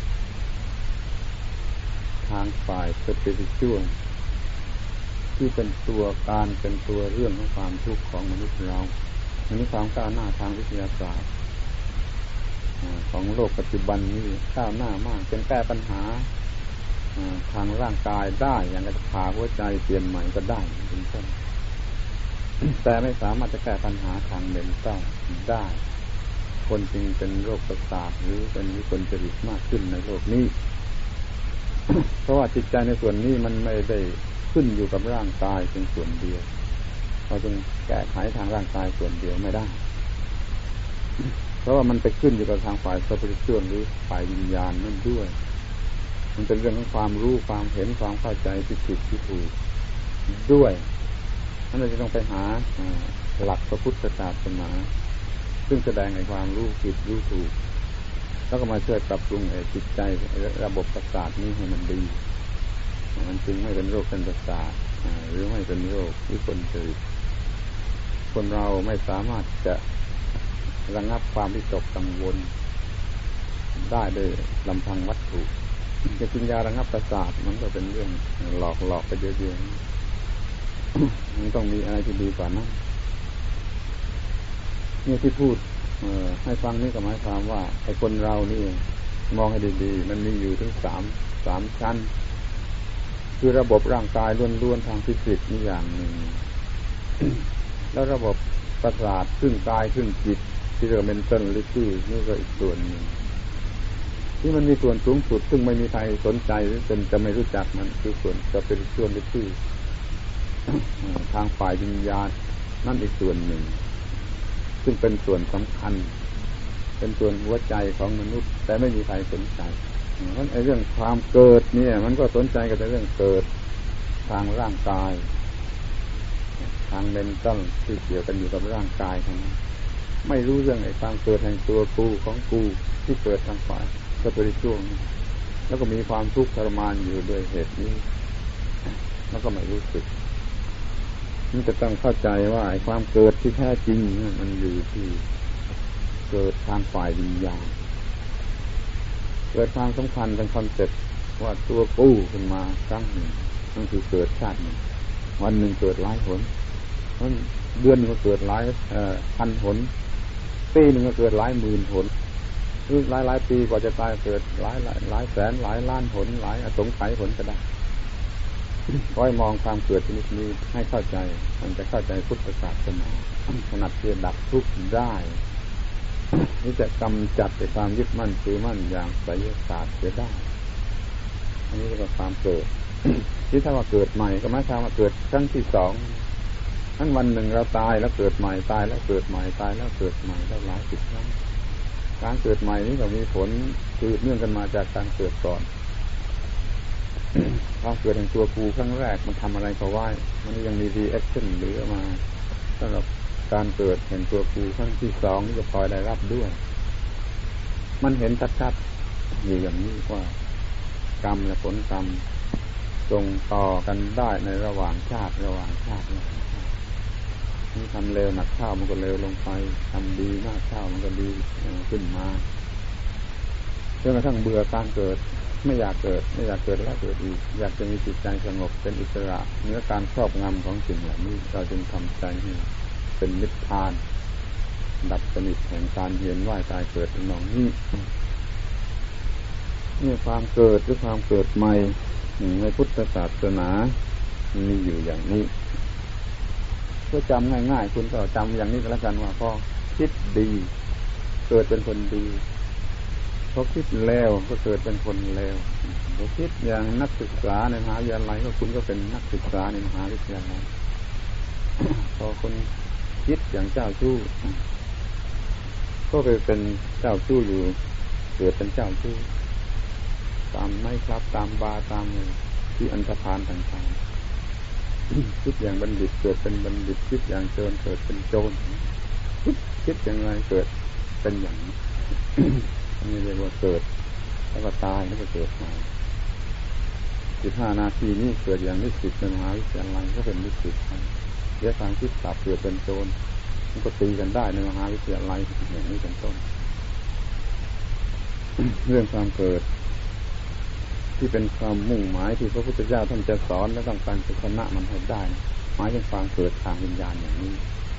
ทางฝ่ายสปิริตชัวที่เป็นตัวการเป็นตัวเรื่องของความทุกข์ของมนุษย์เราอันนี้ความก้าวหน้าทางวิทยาศาสตร์ของโลกปัจจุบันนี้ก้าวหน้ามากจนแก้ปัญหาทางร่างกายได้อย่างกระผ่าหัวใจเปลี่ยนใหม่ก็ได้เป็นต้น แต่ไม่สามารถจะแก้ปัญหาทางเมนตัลได้คนจึงเป็นโรคประสาทหรือเป็นวิกลจริตมากขึ้นในโลกนี้ เพราะว่าจิตใจในส่วนนี้มันไม่ได้ขึ้นอยู่กับร่างกายเป็นส่วนเดียวเราจึงแก้ไขทางร่างกายส่วนเดียวไม่ได้ เพราะว่ามันไปขึ้นอยู่กับทางฝ่ายสปิริตชัวหรือฝ่ายวิญญาณนั่นด้วยมันเป็นเรื่องของความรู้ความเห็นความเข้าใจที่ผิดที่ถูกด้วยนั่นเราจะต้องไปหาหลักพระพุทธศาสนาซึ่งแสดงในความรู้ผิดรู้ถูกแล้วก็มาช่วยปรับปรุงจิตใจระบบประสาทนี้ให้มันดีมันจึงไม่เป็นโรคทางประสาทหรือไม่เป็นโรควิกลจริตคนเราไม่สามารถจะระงับความวิตกกังวลได้โดยลำพังวัตถุจะกินยาระงับประสาทมันก็เป็นเรื่องหลอกหลอกไปเยอะๆ มันต้องมีอะไรที่ดีกว่านั้นนี่ที่พูดให้ฟังนี่ก็หมายความว่าไอ้คนเรานี่มองให้ดีๆมันมีอยู่ถึงสามสามชั้นคือระบบร่างกายล้วนๆทางฟิสิกส์นี่อย่างหนึ่ง แล้วระบบประสาทครึ่งกายครึ่งจิตที่เรียกว่า mentality นี่ก็อีกส่วนหนึ่งที่มันมีส่วนสูงสุดซึ่งไม่มีใครสนใจหรือจนจะไม่รู้จักมันคือส่วนspirituality ทางฝ่ายวิญญาณนั่นอีกส่วนหนึ่งซึ่งเป็นส่วนสำคัญเป็นส่วนหัวใจของมนุษย์แต่ไม่มีใครสนใจเพราะไอ้เรื่องความเกิดเนี่ยมันก็สนใจกับแต่เรื่องเกิดทางร่างกายทางเมนตัลที่เกี่ยวกันอยู่กับร่างกายทั้งนั้นไม่รู้เรื่องไอ้ความเกิดแห่งตัวกูของกูที่เกิดทางฝ่ายสปิริตชัวแล้วก็มีความทุกข์ทรมานอยู่ด้วยเหตุนี้แล้วก็ไม่รู้สึกมันจะต้องเข้าใจว่าไอ้ความเกิดที่แท้จริงมันอยู่ที่เกิดทางฝ่ายวิญญาณเกิดทางสำคัญเป็นคอนเซ็ปต์ว่าตัวกู้ขึ้นมาครั้งหนึ่งนั่นคือเกิดชาติหนึ่งวันหนึ่งเกิดหลายหนเดือนหนึ่งก็เกิดหลายพันหนปีหนึ่งก็เกิดหลายหมื่นหนหรือหลายหลายปีกว่าจะตายเกิดหลายหลายหลายแสนหลายล้านหนหลายอสงไขยหนก็ได้คอยมองความเกิดชนิดนี้ให้เข้าใจมันจะเข้าใจพุทธศาสนาถนัดที่จะดับทุกข์ได้นี่จะกำจัดความยึดมั่นถือมั่นอย่างไสยศาสตร์เสียได้อันนี้ก็ความเกิดที่ถ้าว่าเกิดใหม่ก็หมายความว่าเกิดครั้งที่สองทั้งวันหนึ่งเราตายแล้วเกิดใหม่ตายแล้วเกิดใหม่ตายแล้วเกิดใหม่แล้วหลายสิบครั้งการเกิดใหม่นี้ก็มีผลสืบเนื่องกันมาจากการเกิดก่อนความเกิดแห่งตัวกูครั้งแรกมันทำอะไรก็ไหวมันยังมีรีแอคชั่นเหลือมาสำหรับการเกิดแห่งตัวกูครั้งที่สองนี่จะคอยได้รับด้วยมันเห็นชัดๆอยู่อย่างนี้ว่ากรรมและผลกรรมส่งต่อกันได้ในระหว่างชาติระหว่างชาตินี่ทำเร็วหนักข้าวมันก็เร็วลงไปทำดีมากข้าวมันก็ดีขึ้นมาจนกระทั่งเบื่อการเกิดไม่อยากเกิดไม่อยากเกิดแล้วเกิดอีกอยากจะมีจิตใจสงบเป็นอิสระเหนือการครอบงำของสิ่งเหล่านี้เราจึงทำใจให้เป็นนิพพานดับสนิทแห่งการเวียนว่ายตายเกิดน้องนี้นี่ความเกิดหรือความเกิดใหม่ในพุทธศาสนามีอยู่อย่างนี้เพื่อจำง่ายๆคุณก็จำอย่างนี้ก็แล้วกันว่าพอคิดดีเกิดเป็นคนดีพอคิดแล้วก็เกิดเป็นคนแล้วพอคิดอย่างนักศึกษาในมหาวิทยาลัยก็คุณก็เป็นนักศึกษาในมหาวิทยาลัยพอคนคิดอย่างเจ้าชู้ก็ไปเป็นเจ้าชู้อยู่เกิดเป็นเจ้าชู้ตามไม้ครับตามบาตามที่อันธพาลต่างๆคิดอย่างบัณฑิตเกิดเป็นบัณฑิตคิดอย่างโจรเกิดเป็นโจรคิดอย่างไรเกิดเป็นอย่างนี้นี่เรียกว่าเกิดแล้วก็ตายแล้วก็เกิดใหม่สิบห้านาทีนี้เกิดอย่างนิสิตในมหาวิทยาลัยก็เป็นนิสิตเดี๋ยวทางคิดกลับเกิดเป็นโจรมันก็ตีกันได้ในมหาวิทยาลัยอย่างนี้เป็นต้นเรื่องความเกิดที่เป็นความมุ่งหมายที่พระพุทธเจ้าท่านจะสอนและต้องการจะชนะมันให้ได้หมายถึงความเกิดทางวิญญาณอย่างนี้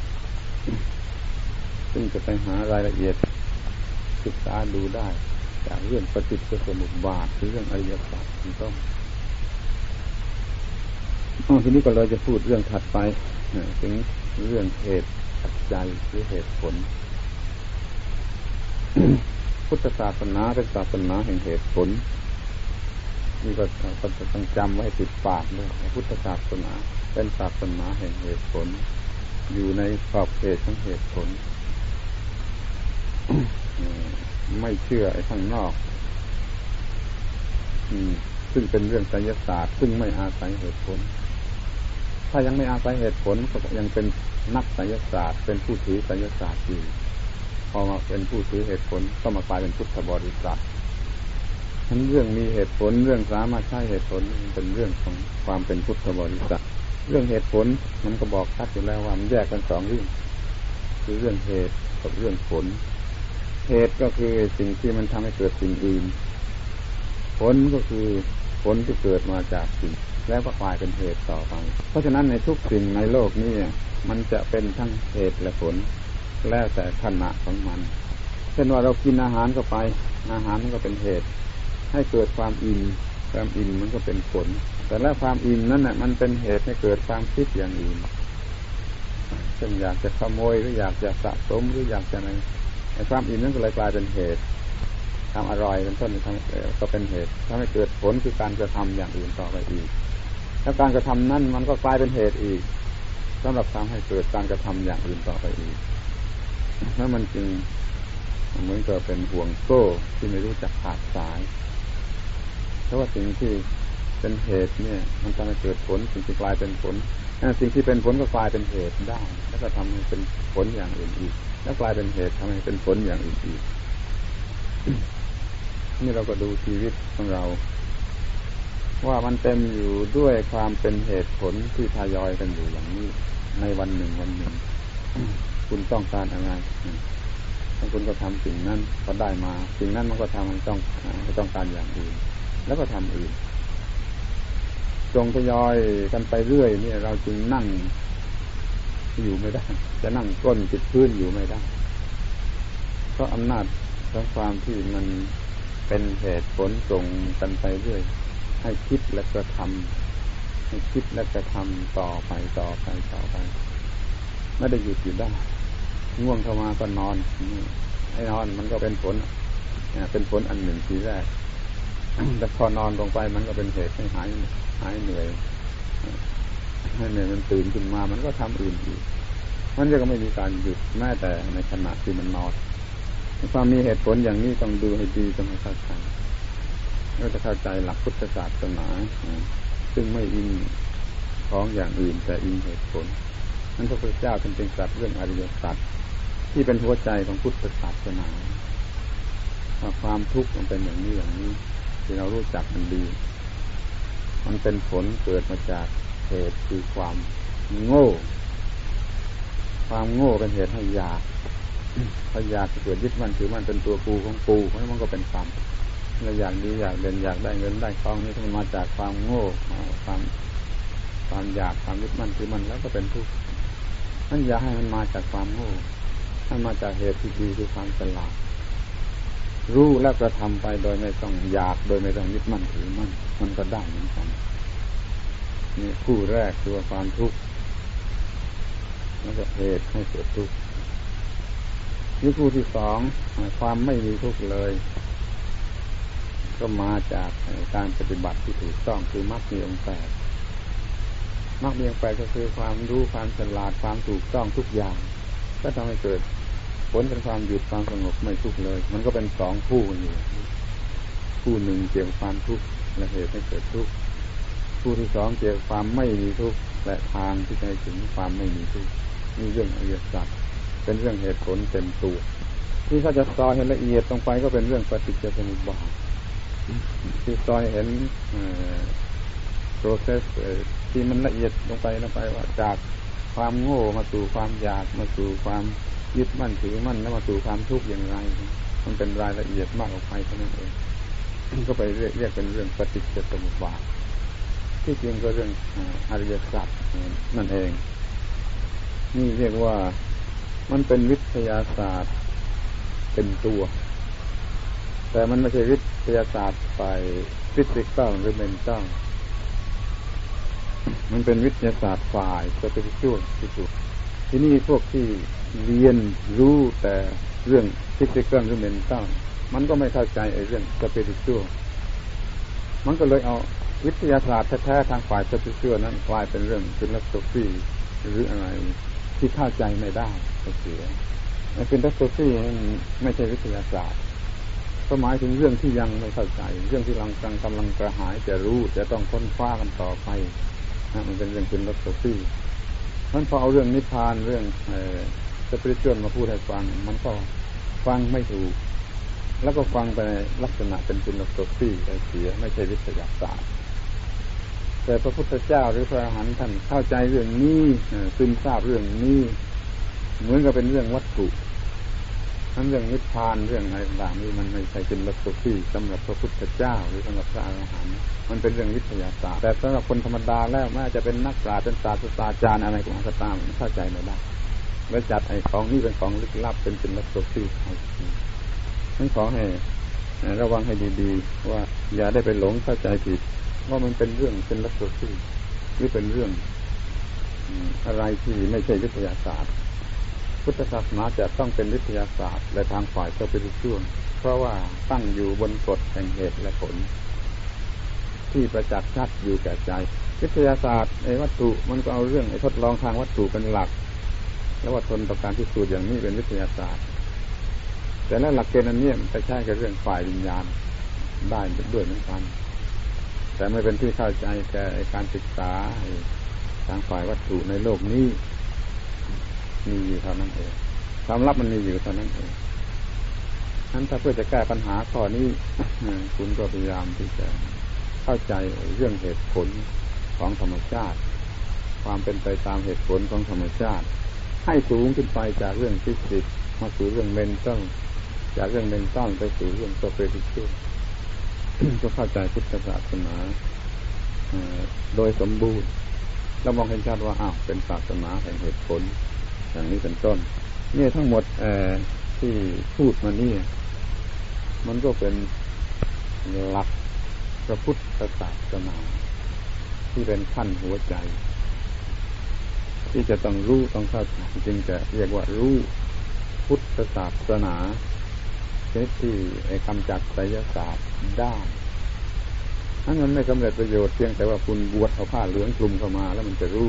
ซึ่งจะไปหารายละเอียดศึกษาดูได้จากเรื่องปฏิจจสมุปบาทหรือเรื่องอริยสัจเป็นต้นอ๋อทีนี้ก็เราจะพูดเรื่องถัดไปถึงเรื่องเหตุปัจจัยหรือเหตุผล พุทธศาสนาเป็นศาสนาแห่งเหตุผลนี่ก็ต้องจำไว้ติดปากด้วยพุทธศาสนาเป็นศาสนาแห่งเหตุผลอยู่ในขอบเขตของเหตุผล ไม่เชื่อไอ้ข้างนอกซึ่งเป็นเรื่องไสยศาสตร์ซึ่งไม่อาศัยเหตุผลถ้ายังไม่อาศัยเหตุผลก็ยังเป็นนักไสยศาสตร์เป็นผู้ถือไสยศาสตร์อยู่พอมาเป็นผู้ถือเหตุผลก็มากลายเป็นพุทธบริษัททั้งเรื่องมีเหตุผลเรื่องสามารถใช้เหตุผลเป็นเรื่องของความเป็นพุทธบริษัทเรื่องเหตุผลมันก็บอกชัดอยู่แล้วว่ามันแยกกันสองเรื่องคือเรื่องเหตุกับเรื่องผลเหตุก็คือสิ่งที่มันทำให้เกิดสิ่งอื่นผลก็คือผลที่เกิดมาจากสิ่งแล้วก็กลายเป็นเหตุต่อไปเพราะฉะนั้นในทุกสิ่งในโลกนี้มันจะเป็นทั้งเหตุและผลแล้วแต่ขณะของมันเช่นว่าเรากินอาหารเข้าไปอาหารมันก็เป็นเหตุให้เกิดความอิ่มความอิ่มมันก็เป็นผลแต่แล้วความอิ่มนั้นน่ะมันเป็นเหตุให้เกิดความคิดอย่างอื่นเช่นอยากจะขโมยหรืออยากจะสะสมหรืออยากจะอะไรไอ้ความอิ่มนั้นก็เลยกลายเป็นเหตุทำอร่อยเป็นต้นก็เป็นเหตุทำให้เกิดผลคือการกระทำอย่างอื่นต่อไปอีกแล้วการกระทำนั้นมันก็กลายเป็นเหตุอีกสำหรับทำให้เกิดการกระทำอย่างอื่นต่อไปอีกแล้วมันจึงเหมือนกับเป็นห่วงโซ่ที่ไม่รู้จักขาดสายเพราะว่าสิ่งที่เป็นเหตุเนี่ยมันทำให้เกิดผลสิ่งที่กลายเป็นผลสิ่งที่เป็นผลก็กลายเป็นเหตุได้แล้วก็ทำให้เป็นผลอย่างอื่นอีกแล้วกลายเป็นเหตุทำให้เป็นผลอย่างอื่นอีกนี่เราก็ดูชีวิตของเราว่ามันเต็มอยู่ด้วยความเป็นเหตุผลที่ทยอยกันอยู่อย่างนี้ในวันหนึ่งวันหนึ่งคุณต้องการอะไรคุณก็ทำสิ่งนั้นพอได้มาสิ่งนั้นมันก็ทำให้ต้องให้ต้องการอย่างอื่นแล้วก็ทำอื่นส่งทยอยกันไปเรื่อยเนี่ยเราจึงนั่งอยู่ไม่ได้จะนั่งก้นติดพื้นอยู่ไม่ได้เพราะอำนาจของความที่มันเป็นเหตุผลส่งกันไปเรื่อยให้คิดและกระทำให้คิดและกระทำต่อไปต่อไปต่อไปไม่ได้หยุดอยู่ได้ง่วงเข้ามาก็นอนให้นอนมันก็เป็นผลเป็นผลอันหนึ่งทีแรกแต่พอนอนลงไปมันก็เป็นเหตุให้หายหายเหนื่อยให้เหนื่อยมันตื่นขึ้นมามันก็ทำอื่นอีกมันก็ไม่มีการหยุดแม้แต่ในขณะที่มันนอนความมีเหตุผลอย่างนี้ต้องดูให้ดีต้องให้เข้าใจเราจะเข้าใจหลักพุทธศาสนาซึ่งไม่อิงของอย่างอื่นแต่อิงเหตุผลนั่นพระพุทธเจ้าเป็นเป็นตรัสเรื่องอริยสัจที่เป็นหัวใจของพุทธศาสนาว่าความทุกข์มันเป็นอย่างนี้อย่างนี้ที่เรารู้จักมันดีมันเป็นผลเกิดมาจากเหตุคือความโง่ความโง่เป็นเหตุให้อยากพออยากเกิดยึดมั่นถือมันเป็นตัวกูของกูเพราะมันก็เป็นความเราอยากดีอยากเด่นอยากได้เงินได้ทองนี่มันมาจากความโง่ความความอยากความยึดมั่นถือมันแล้วก็เป็นทุกข์นั่นอย่าให้มันมาจากความโง่ให้มาจากเหตุที่ดีคือความฉลาดรู้แล้วกระทำไปโดยไม่ต้องอยากโดยไม่ต้องยึดมั่นถือมั่นมันก็ได้เหมือนกันนี่คู่แรกคือความทุกข์แล้วก็เหตุให้เกิดทุกข์นี่คู่ที่สองความไม่มีทุกข์เลยก็มาจากการปฏิบัติที่ถูกต้องคือมรรคมีองค์แปดมรรคมีองค์แปดก็คือความรู้ความฉลาดความถูกต้องทุกอย่างก็ทำให้เกิดผลเป็นความหยุดความสงบไม่ทุกข์เลยมันก็เป็นสองคู่อยู่คู่หนึ่งเกี่ยวกับความทุกข์และเหตุให้เกิดทุกข์คู่ที่สองเกี่ยวกับความไม่มีทุกข์และทางที่จะถึงความไม่มีทุกข์นี่เรื่องอริยสัจเป็นเรื่องเหตุผลเต็มตัวที่ถ้าจะซอยให้ละเอียดลงไปก็เป็นเรื่องปฏิจจสมุปบาทที่ซอยเห็น process ที่มันละเอียดลงไปลงไปว่าจากความโง่มาสู่ความอยากมาสู่ความยึดมั่นถือมั่นแล้วมาสู่ความทุกข์อย่างไรมันเป็นรายละเอียดมากออกไปเท่านั้นเองก็ไปเรียกเรียกเป็นเรื่องปฏิจจสมุปบาทที่จริงก็เรื่องอริยสัจนั่นเองนี่เรียกว่ามันเป็นวิทยาศาสตร์เป็นตัวแต่มันไม่ใช่วิทยาศาสตร์ฝ่ายฟิสิกส์หรือเมนตัลมันเป็นวิทยาศาสตร์ฝ่ายสปิริตชัวลที่สุดที่นี่พวกที่เรียนรู้แต่เรื่องฟิสิกส์หรือเมนตัลมันก็ไม่เข้าใจไอ้เรื่องสปิริตชัวลมันก็เลยเอาวิทยาศาสตร์แท้ๆทางฝ่ายสปิริตชัวลนั้นกลายเป็นเรื่องฟิโลโซฟีหรืออะไรที่เข้าใจไม่ได้ก็เสียฟิโลโซฟีไม่ใช่วิทยาศาสตร์ก็หมายถึงเรื่องที่ยังไม่เข้าใจเรื่องที่กำลังกำลังกระหายจะรู้จะต้องค้นคว้ากันต่อไปนะมันเป็นเรื่องฟิโลโซฟีนั้นพอเอาเรื่องนิพพานเรื่องสปิริตชัวลมาพูดให้ฟังมันก็ฟังไม่ถูกแล้วก็ฟังไปลักษณะเป็นฟิโลโซฟีเสียไม่ใช่วิทยาศาสตร์แต่พระพุทธเจ้าหรือพระอรหันต์ท่านเข้าใจเรื่องนี้ซึมซาบเรื่องนี้เหมือนกับเป็นเรื่องวัตถุทั้งเรื่องนิพพานเรื่องอะไรต่างๆนี่มันไม่ใช่เป็นฟิโลโซฟีสำหรับพระพุทธเจ้าหรือสำหรับพระอรหันต์มันเป็นเรื่องวิทยาศาสตร์แต่สำหรับคนธรรมดาแล้วแม้จะเป็นนักปราชญ์เป็นศาสตราจารย์อะไรก็ตามเข้าใจไม่ได้แล้วจัดไอ้ของนี้เป็นของลึกลับเป็นฟิโลโซฟีทั้งขอให้ระวังให้ดีๆว่าอย่าได้ไปหลงเข้าใจผิดว่ามันเป็นเรื่องเป็นฟิโลโซฟีหรือเป็นเรื่องอะไรที่ไม่ใช่วิทยาศาสตร์พุทธศาสนาจะต้องเป็นวิทยาศาสตร์และทางฝ่ายสปิริตชัวลเพราะว่าตั้งอยู่บนกฎแห่งเหตุและผลที่ประจักษ์ชัดอยู่แก่ใจวิทยาศาสตร์ไอ้วัตถุมันก็เอาเรื่องไอ้ทดลองทางวัตถุเป็นหลักแล้วว่าทนต่อการพิสูจน์อย่างนี้เป็นวิทยาศาสตร์แต่แล้วหลักเกณฑ์อันนี้มันไปใช้กับเรื่องฝ่ายวิญญาณได้ด้วยเหมือนกันแต่ไม่เป็นที่เข้าใจแก่การศึกษาทางฝ่ายวัตถุในโลกนี้มีอยู่เท่านั้นเองความลับมันมีอยู่เท่านั้นเองนั้นถ้าเพื่อจะแก้ปัญหาข้อนี้คุณก็พยายามที่จะเข้าใจเรื่องเหตุผลของธรรมชาติความเป็นไปตามเหตุผลของธรรมชาติให้สูงขึ้นไปจากเรื่องฟิสิกส์มาสู่เรื่องเมนตัลจากเรื่องเมนตัลไปสู่เรื่องสปิริตชัวลก็เข้าใจพุทธศาสนาโดยสมบูรณ์เรามองเห็นชัดว่าอ้าวเป็นศาสนาแห่งเหตุผลอย่างนี้เป็นต้นนี่ทั้งหมดที่พูดมานี่มันก็เป็นหลักพระพุทธศาสนาที่เป็นขั้นหัวใจที่จะต้องรู้ต้องเข้าใจจึงจะเรียกว่ารู้พุทธศาสนาชนิดที่กำจัดไสยศาสตร์ได้ถ้ามันไม่สำเร็จประโยชน์เพียงแต่ว่าคุณบวชเอาผ้าเหลืองคลุมเข้ามาแล้วมันจะรู้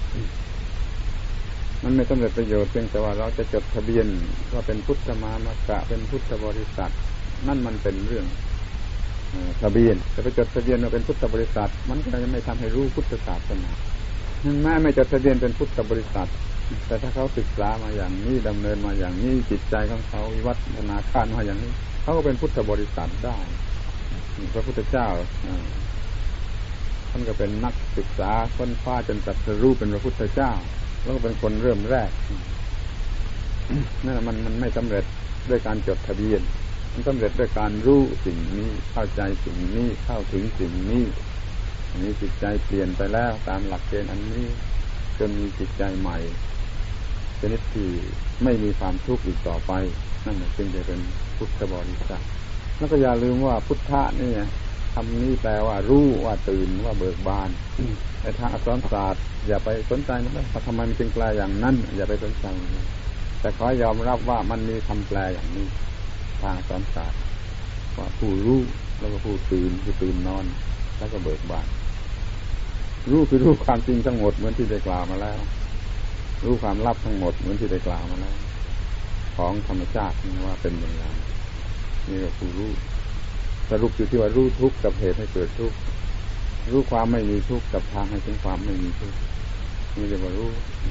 มันไม่สำเร็จประโยชน์เพียงแต่ว่าเราจะจดทะเบียนว่าเป็นพุทธมามกะเป็นพุทธบริษัทนั่นมันเป็นเรื่องทะเบียนจะไปจดทะเบียนว่าเป็นพุทธบริษัทมันก็ยังไม่ทำให้รู้พุทธศาสนาแม้ไม่จดทะเบียนเป็นพุทธบริษัทแต่ถ้าเขาศึกษามาอย่างนี้ดำเนินมาอย่างนี้จิตใจของเขาวิวัฒนาการมาอย่างนี้เขาก็เป็นพุทธบริษัทได้พระพุทธเจ้าท่านก็เป็นนักศึกษาค้นคว้าจนตรัสรู้เป็นพระพุทธเจ้าแล้วก็เป็นคนเริ่มแรกนั่นมันมันไม่สำเร็จด้วยการจดทะเบียนมันสำเร็จด้วยการรู้สิ่งนี้เข้าใจสิ่งนี้เข้าถึงสิ่งนี้อันนี้จิตใจเปลี่ยนไปแล้วตามหลักเกณฑ์อันนี้จนมีจิตใจใหม่ชนิดที่ไม่มีความทุกข์อีกต่อไปนั่นจึงจะเป็นพุทธบริษัทแล้วก็อย่าลืมว่าพุทธะนี่คำนี้แปลว่ารู้ว่าตื่นว่าเบิกบานในทางอักษรศาสตร์อย่าไปสนใจมันเลยทำไมมันจึงแปลอย่างนั้นอย่าไปสนใจแต่ขอยอมรับว่ามันมีคำแปลอย่างนี้ทางอักษรศาสตร์ว่าผู้รู้แล้วก็ผู้ตื่นคือตื่นนอนแล้วก็เบิกบานรู้คือรู้ความจริงทั้งหมดเหมือนที่ได้กล่าวมาแล้วรู้ความลับทั้งหมดเหมือนที่ได้กล่าวมาแล้วของธรรมชาติว่าเป็นอย่างไรนี่ก็ผู้รู้สรุปอยู่ที่ว่ารู้ทุกข์กับเหตุให้เกิดทุกข์รู้ความไม่มีทุกข์กับทางให้ถึงความไม่มีทุกข์นี่เรียกว่ารู้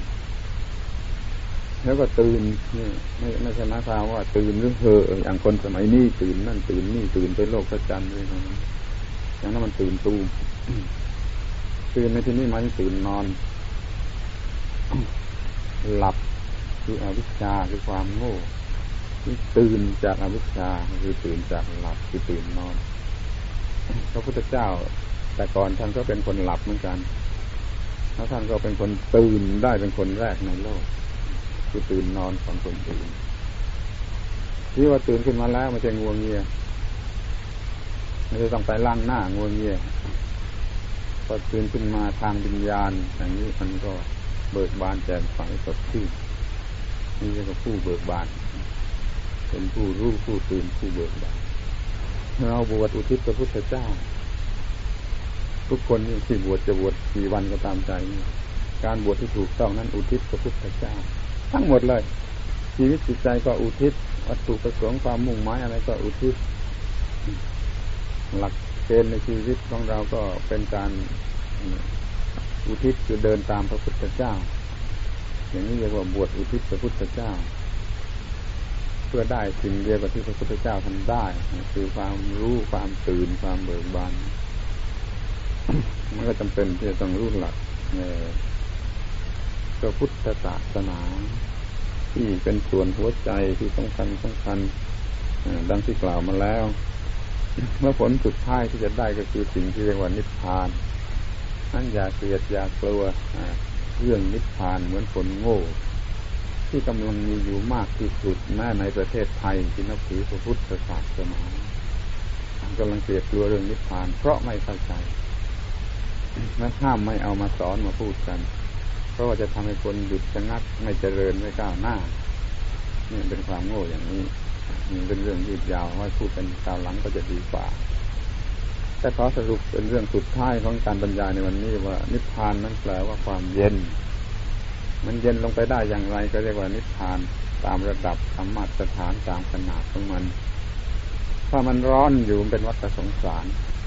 แล้วก็ตื่นนี่ไม่ไม่ใช่หมายความว่าตื่นหรือเห่ออย่างคนสมัยนี้ตื่นนั่นตื่นนี่ตื่นไปโลกพระจันทร์เลยนะอย่างนั้นมันตื่นตูมตื่นในที่นี้หมายถึงตื่นนอนหลับคืออวิชชาคือความโง่ตื่นจากอวิชชาคือตื่นจากหลับคือตื่นนอนพระพุทธเจ้าแต่ก่อนท่านก็เป็นคนหลับเหมือนกันแล้วท่านก็เป็นคนตื่นได้เป็นคนแรกในโลกคือตื่นนอนของคนตื่นที่ว่าตื่นขึ้นมาแล้วไม่ใช่งัวเงียไม่ได้ต้องไปล้างหน้างัวเงียพอตื่นขึ้นมาทางวิญญาณอย่างนี้มันก็เบิกบานแจ่มใสสดชื่นนี่เรียกว่าผู้เบิกบานเป็นผู้รู้ผู้ตื่นผู้เบิกบานเราบวชอุทิศพระพุทธเจ้าทุกคนที่บวชจะบวชกี่วันก็ตามใจการบวชที่ถูกต้องนั้นอุทิศพระพุทธเจ้าทั้งหมดเลยชีวิตจิตใจก็อุทิศวัตถุประสงค์ความมุ่งหมายอะไรก็อุทิศหลักเกณฑ์ในชีวิตของเราก็เป็นการอุทิศคือเดินตามพระพุทธเจ้าอย่างนี้เรียกว่าบวชอุทิศพระพุทธเจ้าเพื่อได้สิ่งเดียวกับที่พระพุทธเจ้าทำได้คือความรู้ความตื่นความเบิกบานมันก็จำเป็นที่จะต้องรู้หลักพระพุทธศาสนาที่เป็นส่วนหัวใจที่สำคัญสำคัญดังที่กล่าวมาแล้วเมื่อผลสุดท้ายที่จะได้ก็คือสิ่งที่เรียกว่านิพพานนั่นอย่าเกลียดอย่ากลัวเรื่องนิพพานเหมือนคนโง่ที่กำลังมีอยู่มากที่สุดแม้ในประเทศไทยที่นับถือพระพุทธศาสนากำลังเกลียดกลัวเรื่องนิพพานเพราะไม่เข้าใจและห้ามไม่เอามาสอนมาพูดกันเพราะว่าจะทำให้คนหยุดชะงักไม่เจริญไม่ก้าวหน้านี่เป็นความโง่อย่างนี้นี่เป็นเรื่องยืดยาวไว้พูดกันคราวหลังก็จะดีกว่าแต่ขอสรุปเป็นเรื่องสุดท้ายของการบรรยายในวันนี้ว่านิพพานนั้นแปลว่าความเย็นมันเย็นลงไปได้อย่างไรก็เรียกว่านิพพานตามระดับธรรมะสถานตามขนาดของมันถ้ามันร้อนอยู่เป็นวัฏสงสาร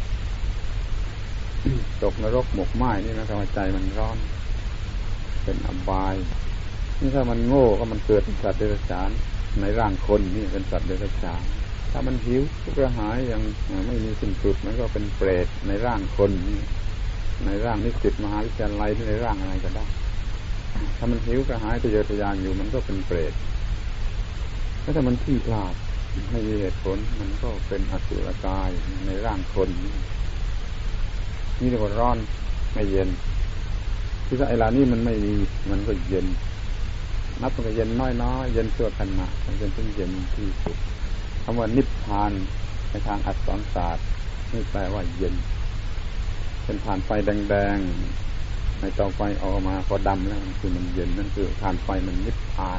ตกนรกหมกไหม้นี่นะธรรมใจมันร้อนเป็นอบายนี่ถ้ามันโง่ก็มันเกิดเป็นสัตว์เดรัจฉานในร่างคนนี่เป็นสัตว์เดรัจฉานถ้ามันหิวกระหายอย่างไม่มีสิ้นสุดมันก็เป็นเปรตในร่างคนนี่ในร่างนิสิตมหาวิทยาลัยในร่างอะไรก็ได้ถ้ามันหิวกระหายทะเยอทะยานอยู่มันก็เป็นเปรตถ้ามันขี้พลาดไม่มีเหตุผลมันก็เป็นอสุรกายในร่างคนนี่เรียกว่าร้อนไม่เย็นที่ไอ้ลานี่มันไม่มีมันก็เย็นนับมันก็เย็นน้อยๆเย็นชั่วขณะมันเป็นถึงเย็นที่สุดคำว่านิพพานในทางอักษรศาสตร์นี่แปลว่าเย็นเป็นฐานไฟแดงๆในเตาไฟออกมาพอดำแล้วคือมันเย็นนั่นคือฐานไฟมันนิพพาน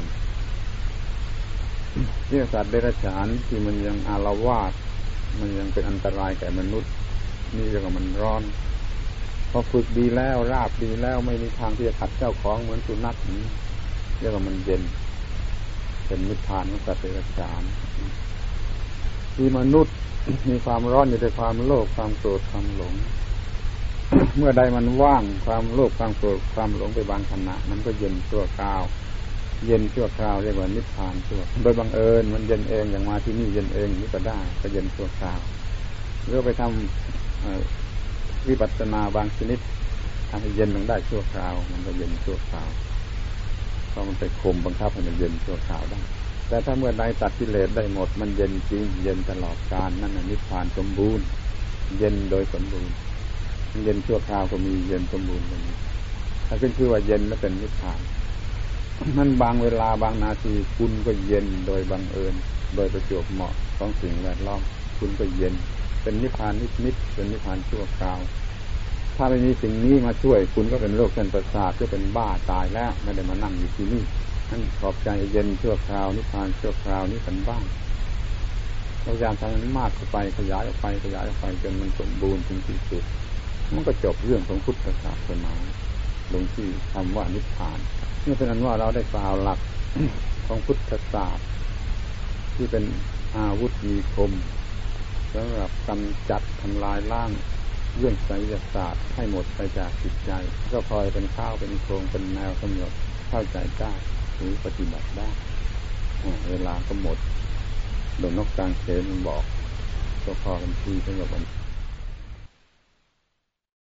นี่สัตว์เดรัจฉานที่มันยังอาละวาดมันยังเป็นอันตรายแก่มนุษย์นี่เรียกว่ามันร้อนพอฝึกดีแล้วราบดีแล้วไม่มีทางที่จะขัดเจ้าของเหมือนสุนัขนี้เรียกว่ามันเย็นเป็นนิพพานของสัตว์เดรัจฉานที่มนุษย์มีความร้อนอยู่ด้วยความโลภความโกรธความหลง เมื่อใดมันว่างความโลภความโกรธความหลงไปบางขณะมันก็เย็นชั่วคราวเย็นชั่วคราวเรียกว่านิพพานชั่วโดยบังเอิญมันเย็นเองอย่างมาที่นี่เย็นเองนี่ก็ได้ก็เย็นชั่วคราวหรือไปทำวิปัสสนาบางชนิดทำให้เย็นลงได้ชั่วคราวมันก็เย็นชั่วคราวเพราะมันไปข่มบังคับให้มันเย็นชั่วคราวได้แต่ถ้าเมื่อใดตัดกิเลสได้หมดมันเย็นจริงเย็นตลอดกาลนั่นน่ะนิพพานสมบูรณ์เย็นโดยสมบูรณ์เย็นชั่วคราวก็มีเย็นสมบูรณ์ก็มีถ้าขึ้นชื่อว่าเย็นแล้วเป็นนิพพานมันบางเวลาบางนาทีคุณก็เย็นโดยบังเอิญโดยประจวบเหมาะของสิ่งแวดล้อมคุณก็เย็นเป็นนิพพานนิดๆเป็นนิพพานชั่วคราวถ้าไม่มีสิ่งนี้มาช่วยคุณก็เป็นโรคเส้นประสาทก็เป็นบ้าตายแล้วไม่ได้มานั่งอยู่ที่นี่นั่นขอบใจเย็นชั่วคราวนิพพานชั่วคราวนี้กันบ้างพยายามทำให้มันมากเข้าไปขยายออกไปขยายออกไปจนมันสมบูรณ์ถึงที่สุดมันก็จบเรื่องของพุทธศาสนาลงที่คำว่านิพพานนี่เป็นอันว่าเราได้กล่าวหลัก ของพุทธศาสตร์ที่เป็นอาวุธมีคมสำหรับกำจัดทำลายล้างเรื่องไสยศาสตร์ให้หมดไปจากจิตใจก็พลอยเป็นข้าวเป็นโครงเป็นแนวกำหนดเข้าใจได้หรือปฏิบัติได้เวลาก็หมดโดนนกกลางเขนมันบอกก็พอกันทีสำหรับวัน